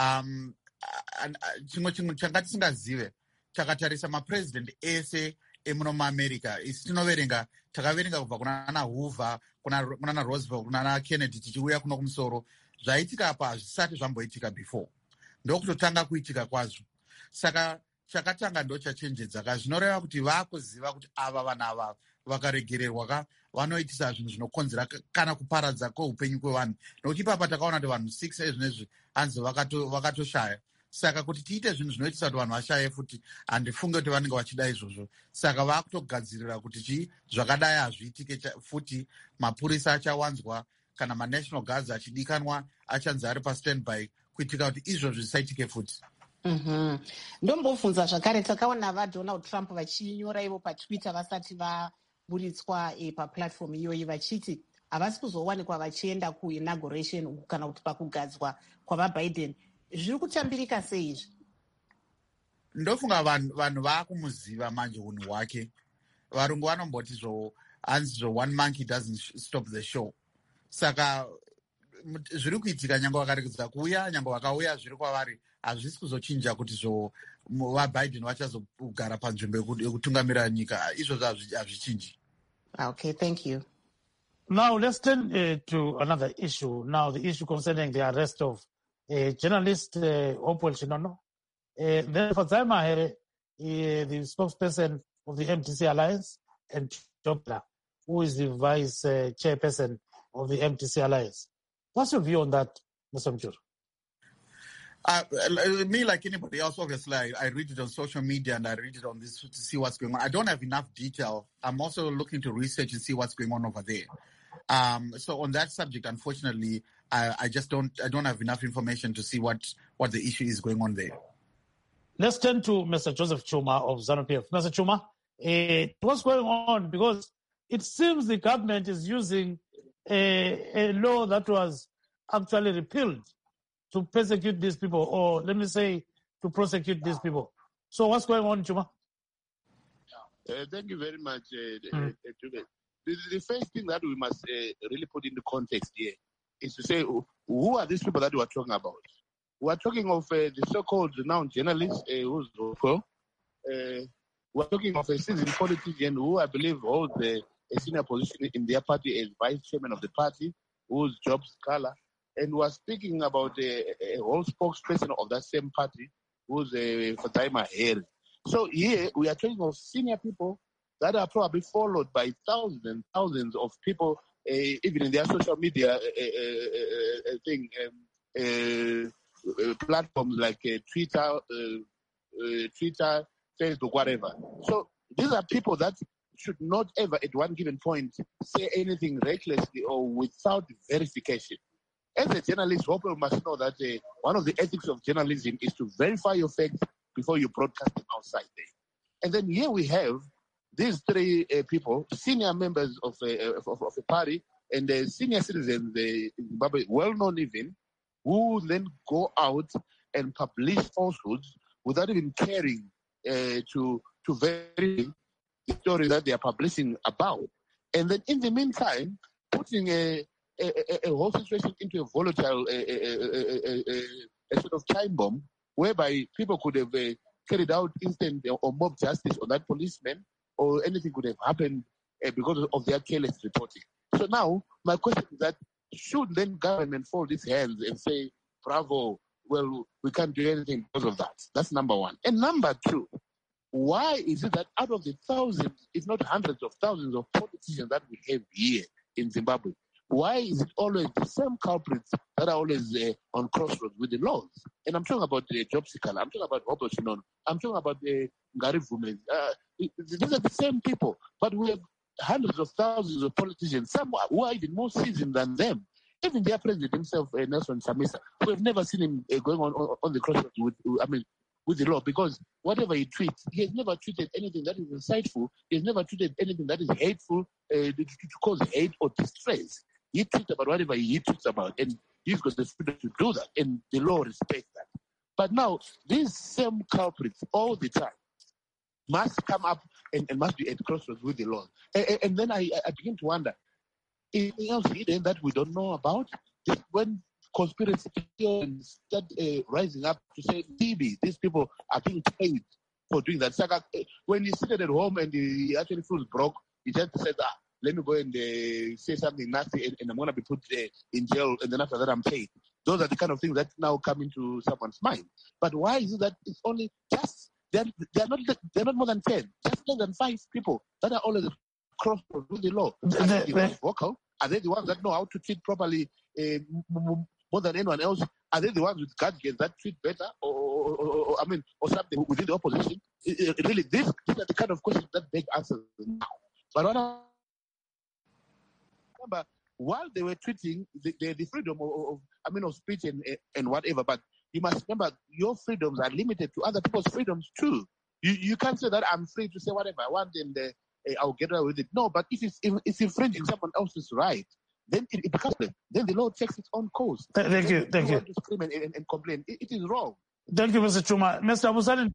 Chimwe changa tisingazive, takatarisa mapresident ese emuno muAmerica, isi takaverenga kubva kunana Hoover, kunana Roosevelt, kunana Kennedy tichiuya kuno kumusoro. Zvaitika apa hazvisati zvamboitika before. Ndokutotanga kuitika kwazvo. Saka chakatanga ndo chachenjedzaka. Zvinoreva kuti vakuziva kuti ava vanhu ava vakaregererwa vanoitisa zvinhu zvinokonzera kana kuparadza kweupenyu kwevanhu. Nokuti ipapa takaona kuti vanhu 6 ezvinezvi hanzi vakatoshaya. Saka kuti tiite zvinhu zvinoitisa kuti vanhu vashaye futi, handifunge kuti vanenge vachida izvozvo. Saka vakutogadzirira kuti zvakadai hazviitike futi. Mapurisa achawanzwa kana maNational Guards achidikanwa achanzi ari pastandby kuitika kuti izvozvo zvisaitike futi. Ndombobvunza zvakare, takaona vaDonald Trump vachinyora ivo paTwitter vasati vaburitswa paplatform iyoyi vachiti havasi kuzowanikwa vachienda kuinauguration kana kuti pakugadzwa kwavaBiden. Zviri kutambirika sei izvi? Ndofunga vanhu vakumuziva manje unhu hwake. Varungu vanomboti hanzi one monkey doesn't stop the show. Saka zviri kuitika nyange vakaregedza kuuya, nyange vakauya zviri kwavari, hazvisi kuzochinja kuti vaBiden vachazogara panzvimbo yekutungamirira nyika. Izvozvo hazvichinji. Okay, thank you. Now let's turn to another issue. Now the issue concerning the arrest of journalist Hopewell Chinono. Then Fadzayi Mahere, the spokesperson of the MTC Alliance, and Chopla, who is the vice chairperson of the MTC Alliance. What's your view on that, Mr. Mchuru? Me, like anybody else, obviously, I read it on social media and I read it on this to see what's going on. I don't have enough detail. I'm also looking to research and see what's going on over there. So on that subject, unfortunately, I don't have enough information to see what the issue is going on there. Let's turn to Mr. Joseph Chuma of ZANU-PF. Mr. Chuma, what's going on? Because it seems the government is using a law that was actually repealed to persecute these people, or let me say, to prosecute these people. So what's going on, Chuma? Thank you very much, The first thing that we must really put into context here is to say, who are these people that we are talking about? We are talking of the so-called renowned journalist, who's Roko. We are talking of a seasoned politician who I believe holds a senior position in their party as vice chairman of the party, who's Job Scala. And we are speaking about a whole spokesperson of that same party, who's Fadzayi Mahere. So here we are talking of senior people that are probably followed by thousands and thousands of people even in their social media platforms like Twitter, Facebook, whatever. So these are people that should not ever at one given point say anything recklessly or without verification. As a journalist, Hopewell must know that one of the ethics of journalism is to verify your facts before you broadcast them outside there. And then here we have these three people, senior members of a party and senior citizens in Zimbabwe, well-known even, who then go out and publish falsehoods without even caring to verify the story that they are publishing about. And then in the meantime, putting a whole situation into a volatile a sort of time bomb, whereby people could have carried out instant or mob justice on that policeman, or anything could have happened because of their careless reporting. So now, my question is that, should then government fold its hands and say, bravo, well, we can't do anything because of that? That's number one. And number two, why is it that out of the thousands, if not hundreds of thousands of politicians that we have here in Zimbabwe, why is it always the same culprits that are always on crossroads with the laws? And I'm talking about Job Sikala, I'm talking about Hopewell Chinono, I'm talking about Ngari Vume. These are the same people, but we have hundreds of thousands of politicians, some who are even more seasoned than them. Even their president himself, Nelson Chamisa, we have never seen him going on the crossroads with the law, because whatever he tweets, he has never tweeted anything that is insightful. He has never tweeted anything that is hateful, to cause hate or distress. He tweets about whatever he tweets about, and he's got the freedom to do that, and the law respects that. But now, these same culprits all the time must come up and must be at crossroads with the law. And then I begin to wonder, anything else hidden that we don't know about? When conspiracy theories start rising up to say, maybe these people are being paid for doing that. Like, when he sitting at home and he actually feels broke, he just says, let me go and say something nasty and I'm going to be put in jail, and then after that I'm paid. Those are the kind of things that now come into someone's mind. But why is it that it's only just, they're not more than 10, just less than 5 people that are always crossroads with the law? Are they the ones vocal? Are they the ones that know how to treat properly more than anyone else? Are they the ones with gadgets that treat better, or something within the opposition? Really, these are the kind of questions that beg answers now. But remember, while they were treating the freedom of speech and whatever, but you must remember, your freedoms are limited to other people's freedoms too. You can't say that I'm free to say whatever I want and I'll get away with it. No, but if it's infringing someone else's right, then it becomes, then the law takes its own course. Thank you. To scream and complain. It is wrong. Thank you, Mr. Chuma. Mr.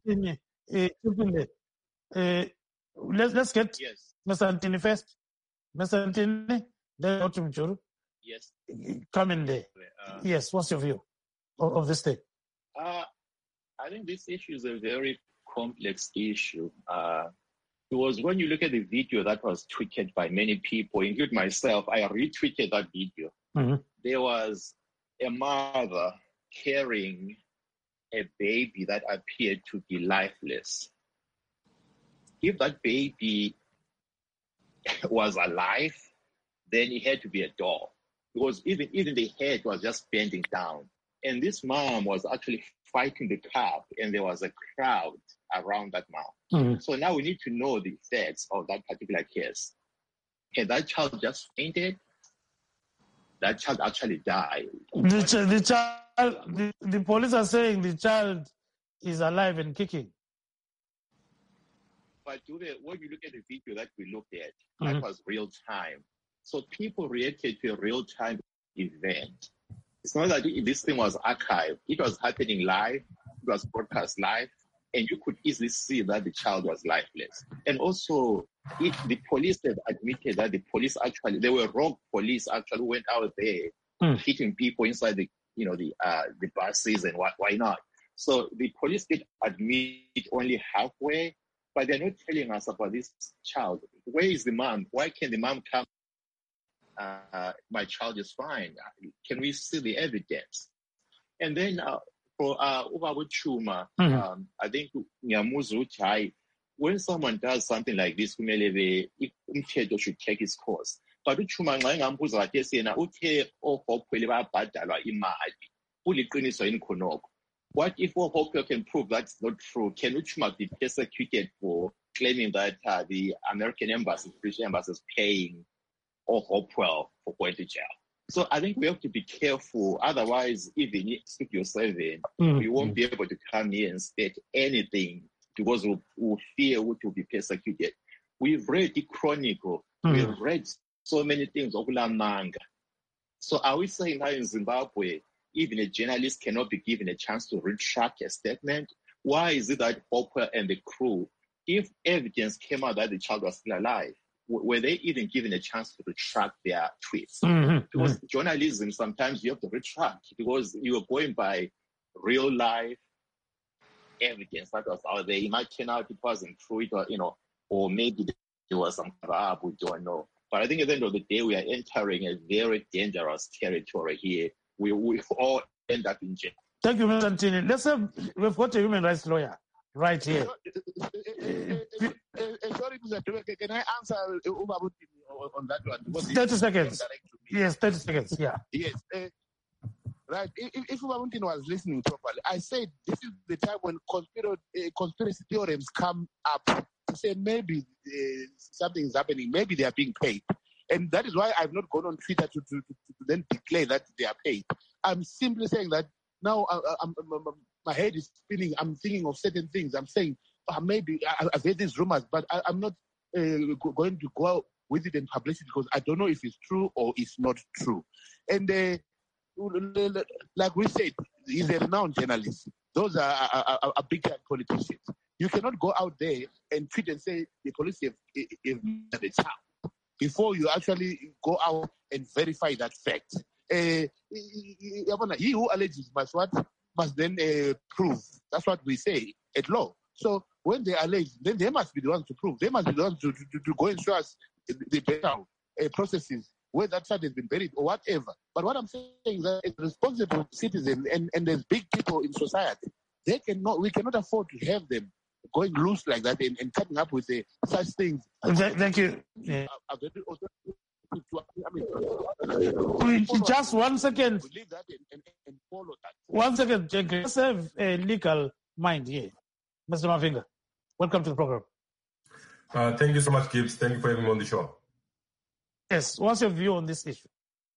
Musani, let's get Mr. Antini first. Mr. Antini, then go to Mchuru. Yes. Come in there. Yes, what's your view of this thing? I think this issue is a very complex issue. Because when you look at the video that was tweeted by many people, including myself, I retweeted that video. Mm-hmm. There was a mother carrying a baby that appeared to be lifeless. If that baby was alive, then it had to be a doll, because even the head was just bending down. And this mom was actually fighting the cop, and there was a crowd around that mom. Mm-hmm. So now we need to know the facts of that particular case. Had that child just fainted? That child actually died. The police are saying the child is alive and kicking. But when you look at the video that we looked at, that was real time. So people reacted to a real time event. It's not that this thing was archived. It was happening live. It was broadcast live. And you could easily see that the child was lifeless. And also, the police have admitted that they were rogue police actually went out there hitting people inside the buses and why not. So the police did admit only halfway, but they're not telling us about this child. Where is the mom? Why can the mom come? My child is fine. Can we see the evidence? And then for Ubaba Chuma, I think when someone does something like this, umthetho should take its course. but uchuma nxa engambuza kathesi yena uthe oHopewell bayabhadalwa imali kuliqiniso yini khonokho. What if Hopewell can prove that's not true? Can Uchuma be persecuted for claiming that the American embassy, British embassy, is paying Hopewell for going to jail? So I think we have to be careful. Otherwise, even if you're 7, we won't be able to come here and state anything because we'll fear to be persecuted. We've read the Chronicle. We've read so many things of Lamanga. So are we saying that in Zimbabwe, even a journalist cannot be given a chance to retract a statement? Why is it that Hopewell and the crew, if evidence came out that the child was still alive, were they even given a chance to retract their tweets? Because journalism, sometimes you have to retract because you are going by real life evidence that was out there. It might turn out it wasn't true, or maybe there was some crap, we don't know. But I think at the end of the day, we are entering a very dangerous territory here. We all end up in jail. Thank you, Mr. Antini. We've got a human rights lawyer right here. Sorry, Mr. Dube, can I answer on that one? 30 seconds. Yes, 30 seconds, yeah. Yes. Right. If Ubabuntini was listening properly, I said this is the time when conspiracy theorems come up to say maybe something is happening, maybe they are being paid. And that is why I've not gone on Twitter to then declare that they are paid. I'm simply saying that now my head is spinning. I'm thinking of certain things. I'm saying maybe I've heard these rumors, but I'm not going to go out with it and publish it because I don't know if it's true or it's not true. And like we said, he's a renowned journalist. Those are big-time politicians. You cannot go out there and tweet and say the police have the child before you actually go out and verify that fact. He who alleges must then prove. That's what we say at law. So when they allege, then they must be the ones to prove. They must be the ones to go and show us the better processes, where that child has been buried or whatever. But what I'm saying is that as responsible citizens and there's big people in society, we cannot afford to have them going loose like that and coming up with such things. Thank you. Yeah. Just 1 second. Leave that and follow that. 1 second, Jenke. Let's have a legal mind here. Mr. Mavinga, welcome to the program. Thank you so much, Gibbs. Thank you for having me on the show. Yes, what's your view on this issue?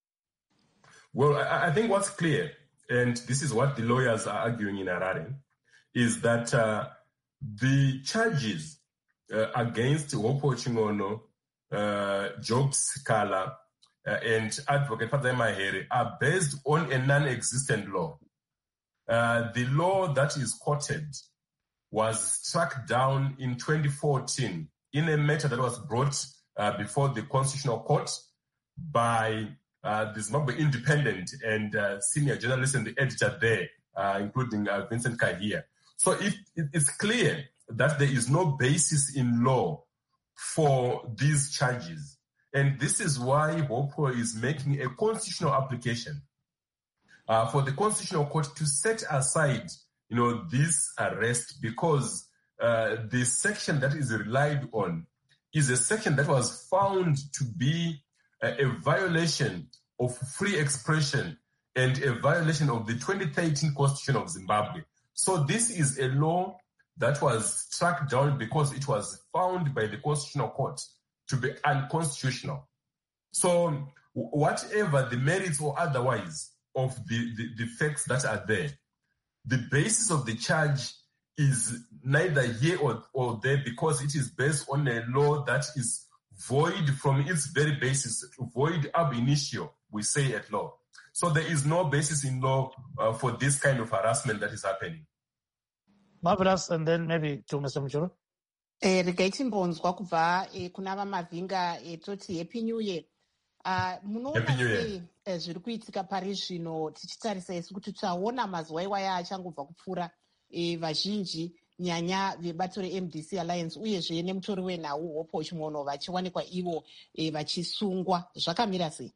Well, I think what's clear, and this is what the lawyers are arguing in Harare, is that the charges against Hopewell Chingono, Job Sikala, and Advocate Fadzai Mahere are based on a non-existent law. The law that is quoted was struck down in 2014 in a matter that was brought before the Constitutional Court by the Zimbabwe Independent and senior journalist and the editor there, including Vincent Kahia. So it's clear that there is no basis in law for these charges. And this is why Hopewell is making a constitutional application for the Constitutional Court to set aside, this arrest, because the section that is relied on is a section that was found to be a violation of free expression and a violation of the 2013 Constitution of Zimbabwe. So this is a law that was struck down because it was found by the Constitutional Court to be unconstitutional. So whatever the merits or otherwise of the facts that are there, the basis of the charge is neither here or there because it is based on a law that is void from its very basis, void ab initio, we say at law. So there is no basis in law for this kind of harassment that is happening. Marvelous, and then maybe to Mr. Muchuru. Regaichimbonzwa kubva kuna Mavinga toti Happy New Year. Munoona sei zviri kuitika pari zvino tichitarisa isu kuti taona mazuva iwaya achangobva kupfuura vazhinji nyanya vebato reMDC Alliance uyezve nemutori wenhau Hopewell Chingono vachiwanikwa ivo vachisungwa. Zvakamira sei?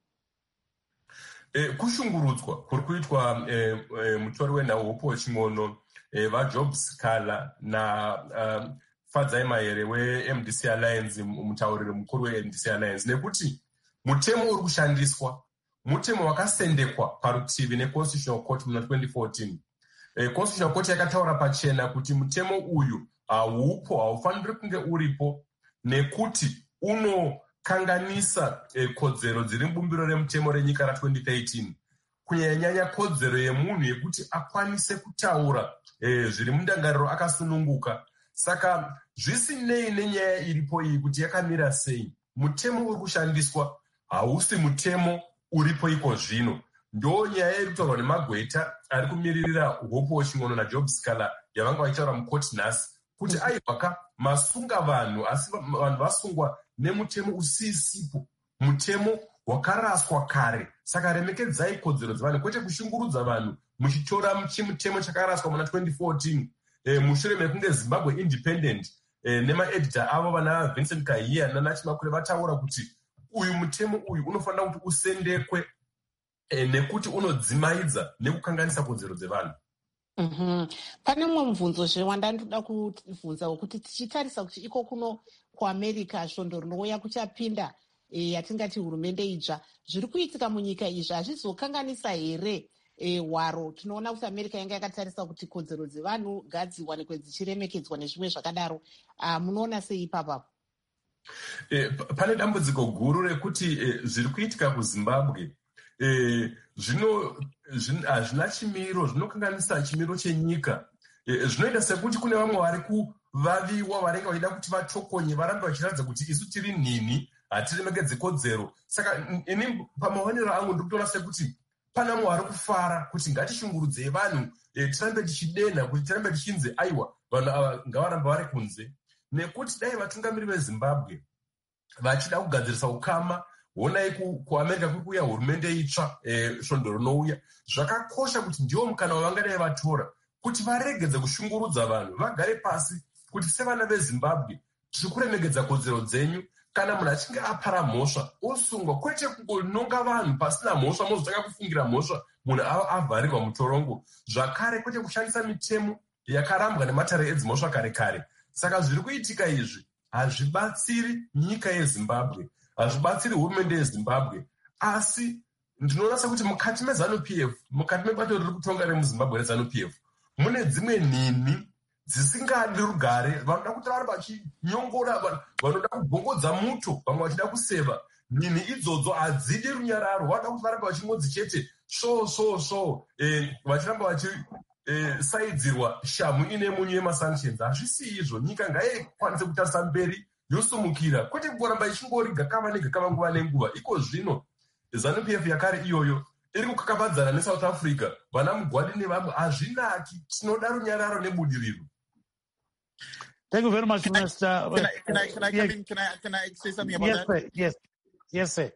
Kushungurudzwa kuri kuitwa mutori wenhau Hopewell Chingono vaJob Sikala Fadzai Mahere weMDC Alliance, mutauriri mukuru weMDC Alliance, nekuti mutemo uri kushandiswa mutemo wakasendekwa parutivi neconstitutional court muna 2014. Constitutional court yakataura pachena kuti mutemo uyu haufaniri kunge uripo nekuti unokanganisa kodzero dziri mubumbiro remutemo renyika ra2013, kunyanya kodzero yemunhu yekuti akwanise kutaura zviri mundangariro akasununguka. Saka zvisinei nenyaya iripo iyi kuti yakamira sei, mutemo uri kushandiswa hausi mutemo uripo iko zvino. Ndo nyaya iri kutaurwa nemagweta ari kumiririra Hope Waching'ono naJob Sikala yavanga vachitaura mukoti nhasi kuti aivaka masunga vanhu, asi vanhu vasungwa nemutemo usisipo, mutemo wakaraswa kare. Saka remekedzai kodzero dzevanhu, kwete kushungurudza vanhu muchitora chimutemo chakaraswa muna 2014 mushure mekunge Zimbabwe Independent nemaeditor avo vana Vincent Kahia nana Chimakure vataura kuti uyu mutemo uyu unofanira kuti usendekwe nekuti unodzimaidza nekukanganisa kodzero dzevanhu. Pane mumwe mubvunzo wandanoda kubvunza wekuti tichitarisa kuti iko kuno kuAmerica svondo rinouya kuchapinda yatingati hurumende itsva, zviri kuitika munyika izvi hazvizokanganisa here hwaro? Tinoona kuti America yanga yakatarisa kuti kodzero dzevanhu ngadziwanikwe dzichiremekedzwa nezvimwe zvakadaro. Munoona sei ipapapo? Pane dambudziko guru rekuti zviri kuitika kuZimbabwe hazvina chimiro, zvinokanganisa chimiro chenyika. Zvinoita sekuti kune vamwe vari kuvaviwa varenga vachida kuti vatokonye, varambe vachiratidza kuti isu tiri nini, hatiremekedze kodzero. Saka ini pamaonero angu ndiri kutoona sekuti pana vamwe vari kufara kuti ngatishungurudzei vanhu, tirambe tichidenha kuti tirambe tichinzi aiwa vanhu ava ngavarambe vari kunze. Nekuti dai vatungamiri veZimbabwe vachida kugadzirisa ukama, honai kuAmerica kuri kuuya hurumende itsva svondo rinouya, zvakakosha kuti ndiwo mukana wavangadai vatora kuti varegedze kushungurudza vanhu, vagare pasi kuti sevana veZimbabwe tiri kuremegedza kodzero dzenyu. Kana munhu achinge apara mhosva osungwa, kwete kungononga vanhu pasina mhosva, mozotanga kufungira mhosva, munhu avharirwa mutorongo. Zvakare kwete kushandisa mitemo yakarambwa nematare edzimhosva kare kare. Saka zviri kuitika izvi hazvibatsiri nyika yeZimbabwe, hazvibatsiri hurumende yeZimbabwe, asi ndinoona sekuti mukati meZANU-PF, mukati mebato riri kutonga remuZimbabwe reZANU-PF, mune dzimwe nhini dzisingadi rugare, vanoda kuti vari vachinyongora, vanoda kubvongodza muto, vamwe vachida kuseva. Nhini idzodzo hadzidi runyararo, vanoda kuti varambe vachingodzi chete vachiramba vachisaidzirwa shamhu ine munyu yemasanctions. Hazvisi izvo, nyika ngaikwanise kutarisa mberi yosumukira, kwete kungoramba ichingori gakava negakava nguva nenguva. Iko zvino ZANU-PF yakare iyoyo iri kukakavadzana neSouth Africa, vana Mugwadi nevamwe. Hazvinaki, tinoda runyararo nebudiriro. Thank you very much, Mr. Can I say something about that? Yes, sir.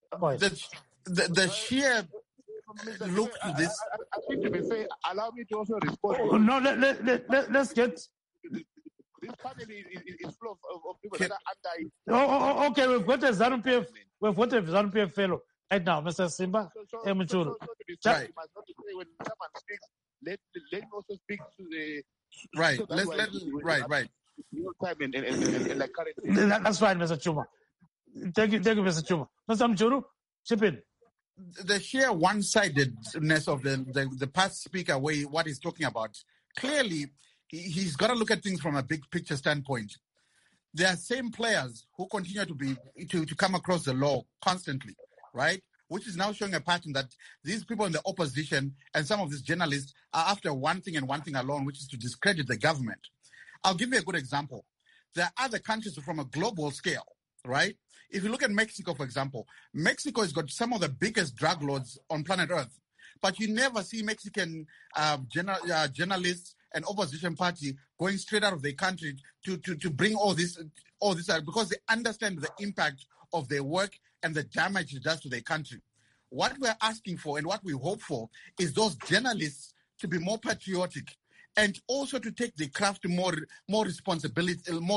The sheer look to this. I think you may say, allow me to also respond. No, let's get. This family is full of people that are under. Okay, we've got a ZANU-PF fellow right now, Mr. Simba Mchuru. Right. When someone speaks, let him also speak to the. Right. So right. Time and like currently. That's fine, Mr. Chuma. Thank you, Mr. Chuma. Mr. Mchuru, chip in. The sheer one-sidedness of the past speaker, what he's talking about, clearly he's got to look at things from a big picture standpoint. There are same players who continue to come across the law constantly, right? Which is now showing a pattern that these people in the opposition and some of these journalists are after one thing and one thing alone, which is to discredit the government. I'll give you a good example. There are other countries from a global scale, right? If you look at Mexico, for example, Mexico has got some of the biggest drug lords on planet Earth, but you never see Mexican journalists and opposition party going straight out of their country to bring all this out, because they understand the impact of their work and the damage it does to their country. What we're asking for and what we hope for is those journalists to be more patriotic and also to take the craft more responsibly.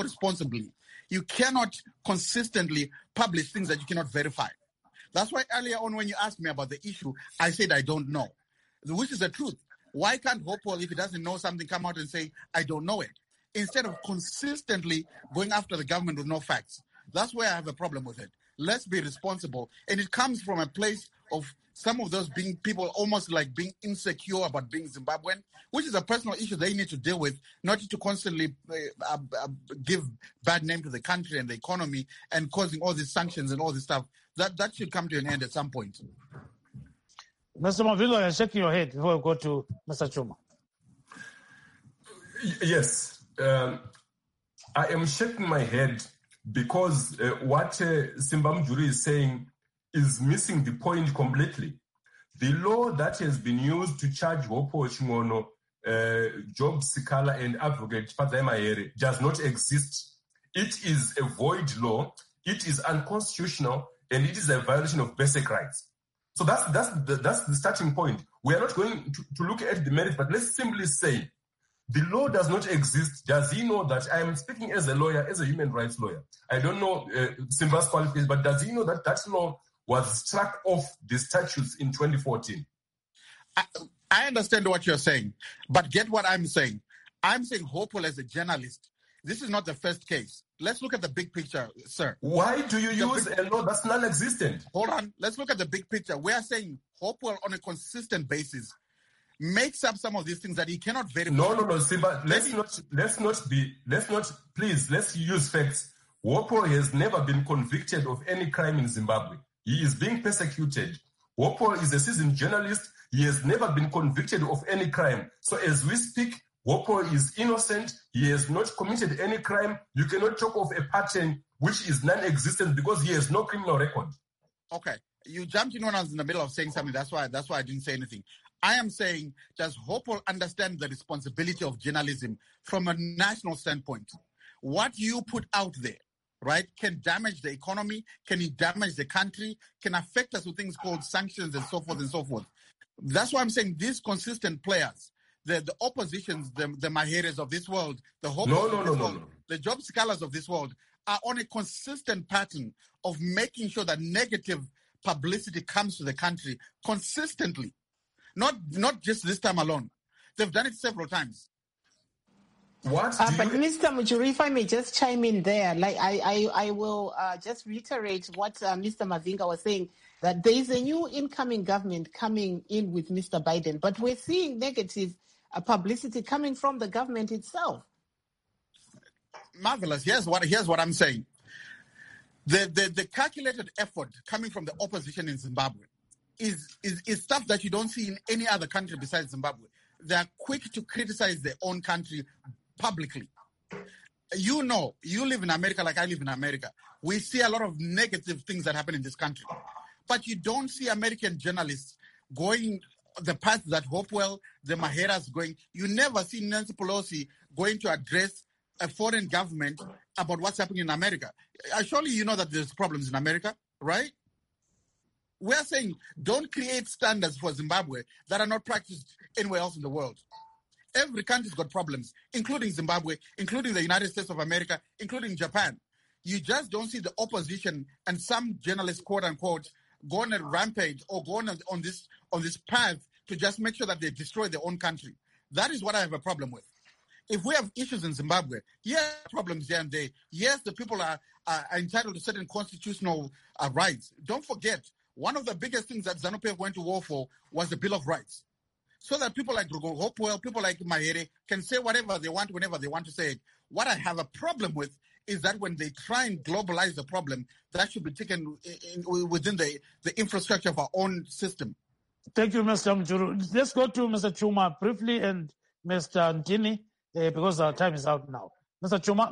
You cannot consistently publish things that you cannot verify. That's why earlier on when you asked me about the issue, I said I don't know, which is the truth. Why can't Hopewell, if he doesn't know something, come out and say, I don't know it, instead of consistently going after the government with no facts? That's where I have a problem with it. Let's be responsible. And it comes from a place of some of those being people almost like being insecure about being Zimbabwean, which is a personal issue they need to deal with, not to constantly give bad name to the country and the economy and causing all these sanctions and all this stuff. That should come to an end at some point. Mr. Mavinga, you're shaking your head before we go to Mr. Chuma. Yes. I am shaking my head because what Simba Mjuri is saying is missing the point completely. The law that has been used to charge Hopo Chingono, Job Sikala, and Advocate Fadzai Mahere does not exist. It is a void law, it is unconstitutional, and it is a violation of basic rights. So that's the starting point. We are not going to look at the merits, but let's simply say the law does not exist. Does he know that? I am speaking as a lawyer, as a human rights lawyer. I don't know Simba's qualifications, but does he know that that law was struck off the statutes in 2014? I understand what you're saying, but get what I'm saying. I'm saying Hopewell as a journalist. This is not the first case. Let's look at the big picture, sir. Why do you use a law that's non-existent? Hold on. Let's look at the big picture. We are saying Hopewell on a consistent basis makes up some of these things that he cannot verify. No, Simba, let's use facts. Hopewell has never been convicted of any crime in Zimbabwe. He is being persecuted. Hopewell is a seasoned journalist. He has never been convicted of any crime. So as we speak, Hopewell is innocent. He has not committed any crime. You cannot talk of a pattern which is non-existent because he has no criminal record. Okay. You jumped in when I was in the middle of saying something. That's why I didn't say anything. I am saying, does Hopewell understand the responsibility of journalism from a national standpoint? What you put out there, right, can damage the economy, can it damage the country, can affect us with things called sanctions and so forth and so forth. That's why I'm saying these consistent players, the oppositions, the Maheres of this world, the Hopewells of this world, the Job Sikalas of this world are on a consistent pattern of making sure that negative publicity comes to the country consistently. Not just this time alone. They've done it several times. But Mr. Mujuri, if I may just chime in there, like I will just reiterate what Mr. Mavinga was saying, that there is a new incoming government coming in with Mr. Biden, but we're seeing negative publicity coming from the government itself. Marvelous. Here's what I'm saying. The calculated effort coming from the opposition in Zimbabwe is stuff that you don't see in any other country besides Zimbabwe. They are quick to criticize their own country publicly. You know, you live in America like I live in America. We see a lot of negative things that happen in this country. But you don't see American journalists going the path that Hopewell, the Maheras going. You never see Nancy Pelosi going to address a foreign government about what's happening in America. Surely you know that there's problems in America, right? We're saying don't create standards for Zimbabwe that are not practiced anywhere else in the world. Every country's got problems, including Zimbabwe, including the United States of America, including Japan. You just don't see the opposition and some journalists, quote unquote, go on a rampage or go on this path to just make sure that they destroy their own country. That is what I have a problem with. If we have issues in Zimbabwe, yes, problems here and there. Yes, the people are entitled to certain constitutional rights. Don't forget, one of the biggest things that ZANU-PF went to war for was the Bill of Rights. So that people like Hopewell, people like Mahere can say whatever they want whenever they want to say it. What I have a problem with is that when they try and globalize the problem, that should be taken within the infrastructure of our own system. Thank you, Mr. Mjuru. Let's go to Mr. Chuma briefly and Mr. Ntini, because our time is out now. Mr. Chuma,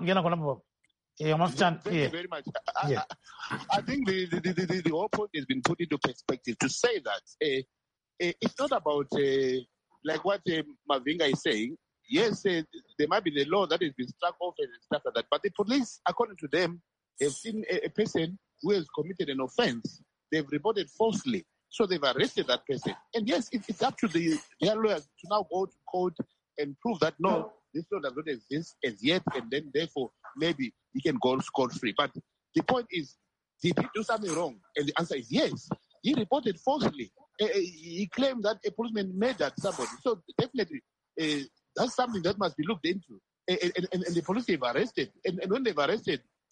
thank you very much. I think the whole point has been put into perspective to say that it's not about like what Mavinga is saying. Yes, there might be the law that has been struck off and stuff like that, but the police, according to them, have seen a person who has committed an offense. They've reported falsely, so they've arrested that person. And yes, it's up to their lawyers to now go to court and prove that no, this law does not exist as yet, and then therefore maybe he can go scot-free. But the point is, did he do something wrong? And the answer is yes. He reported falsely. He claimed that a policeman murdered somebody. So definitely, that's something that must be looked into. And the police have arrested. And when they've arrested,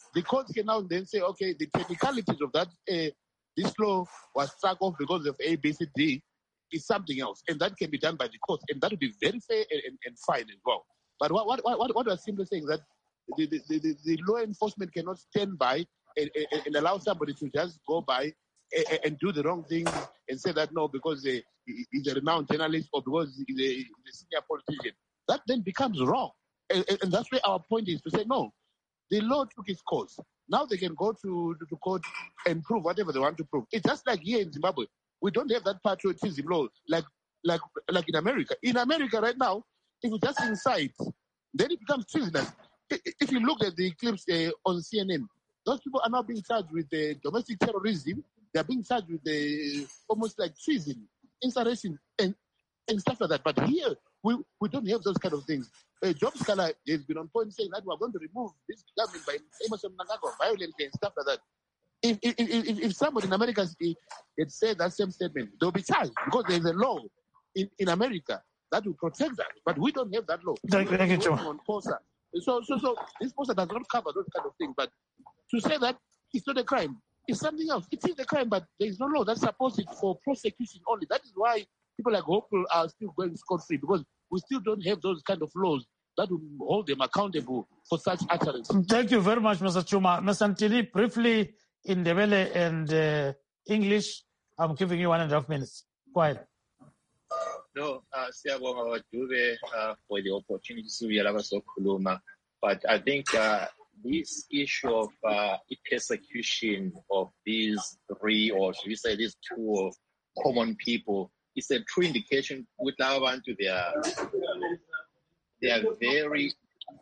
the courts can now then say, okay, the technicalities of that, this law was struck off because of A, B, C, D, is something else. And that can be done by the courts. And that would be very fair and fine as well. But what we're simply saying is that the law enforcement cannot stand by and allow somebody to just go by and do the wrong thing and say that no, because he's a renowned journalist or because he's a senior politician. That then becomes wrong. And that's where our point is, to say no. The law took its course. Now they can go to court and prove whatever they want to prove. It's just like here in Zimbabwe. We don't have that patriotism law like in America. In America right now, if you just incite, then it becomes treasonous. If you look at the clips on CNN, those people are now being charged with domestic terrorism. They are being charged with almost like treason, insurrection, and stuff like that. But here, we don't have those kind of things. Job Scholar has been on point saying that we're going to remove this government by Emerson Mnangagwa, violence and stuff like that. If somebody in America had said that same statement, they'll be charged because there's a law in America that will protect that. But we don't have that law. Thank you, Joe. So this POSA does not cover those kind of things. But to say that it's not a crime, it's something else. It is a crime, but there is no law that supports it for prosecution only. That is why people like Hopeful are still going scot-free, because we still don't have those kind of laws that will hold them accountable for such utterances. Thank you very much, Mr. Chuma. Mr. Ntili, briefly in Ndebele and English, I'm giving you 1.5 minutes. Go ahead. No, siyabonga Dube for the opportunity to be able. But I think this issue of persecution of these three, or should we say these two of common people, is a true indication with Laban to they are very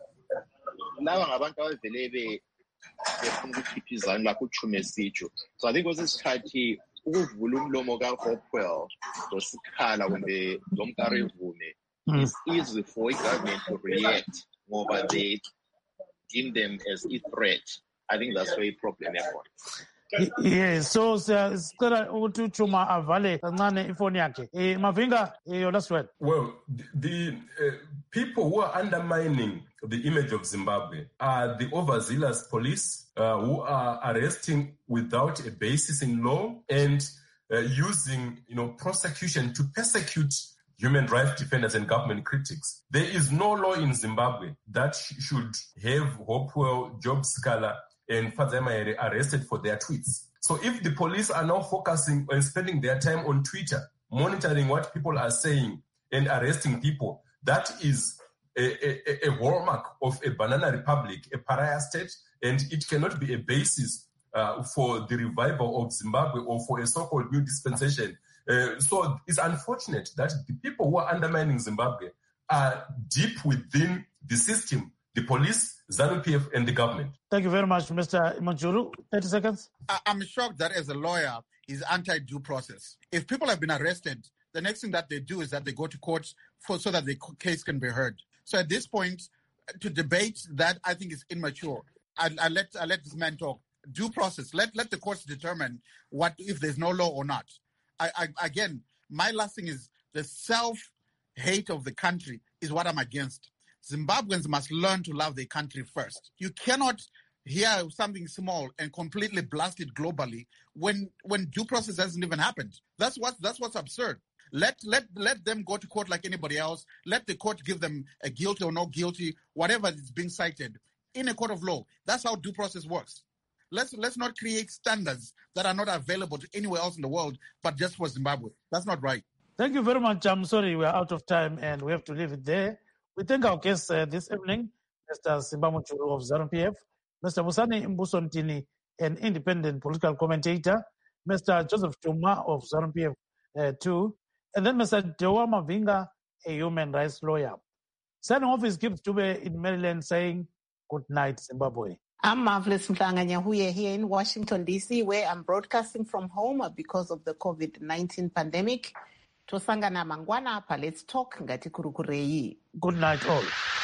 so I think was this isikhathi ukuvula umlomo kaHopewell losikhala kumbe lomkarevume it's easy for a government to react over they deem them as a threat. I think that's very problematic. Yes, so sicela ukuthi Chuma avale kancane ifoni yakhe. Mavinga, your last word. Well, the people who are undermining the image of Zimbabwe are the overzealous police who are arresting without a basis in law and using, prosecution to persecute human rights defenders and government critics. There is no law in Zimbabwe that should have Hopewell, Job Scholar, and Fadzai arrested for their tweets. So if the police are now focusing on spending their time on Twitter, monitoring what people are saying and arresting people, that is a hallmark of a banana republic, a pariah state, and it cannot be a basis for the revival of Zimbabwe or for a so-called new dispensation. So it's unfortunate that the people who are undermining Zimbabwe are deep within the system, the police, ZANU-PF, and the government. Thank you very much, Mr. Manjuru. 30 seconds. I'm shocked that as a lawyer, is anti-due process. If people have been arrested, the next thing that they do is that they go to court so that the case can be heard. So at this point, to debate that, I think is immature. I let this man talk. Due process. Let the courts determine what if there's no law or not. Again, my last thing is the self-hate of the country is what I'm against. Zimbabweans must learn to love their country first. You cannot hear something small and completely blast it globally when due process hasn't even happened. That's what's absurd. Let them go to court like anybody else. Let the court give them a guilty or not guilty, whatever is being cited in a court of law. That's how due process works. Let's not create standards that are not available to anywhere else in the world, but just for Zimbabwe. That's not right. Thank you very much. I'm sorry we're out of time and we have to leave it there. We thank our guests this evening, Mr. Simba Muchuru of ZANU-PF, Mr. Musani Mbuso Ntini, an independent political commentator, Mr. Joseph Chuma of ZANU-PF too, and then Mr. Dewa Mavinga, a human rights lawyer. Signing off is Gibbs Dube in Maryland saying, good night, Zimbabwe. I'm Marvelous Mhlanga-Nyahuye here in Washington, D.C., where I'm broadcasting from home because of the COVID-19 pandemic. Tosangana mangwana pa, let's talk ngati kurukureyi. Good night all.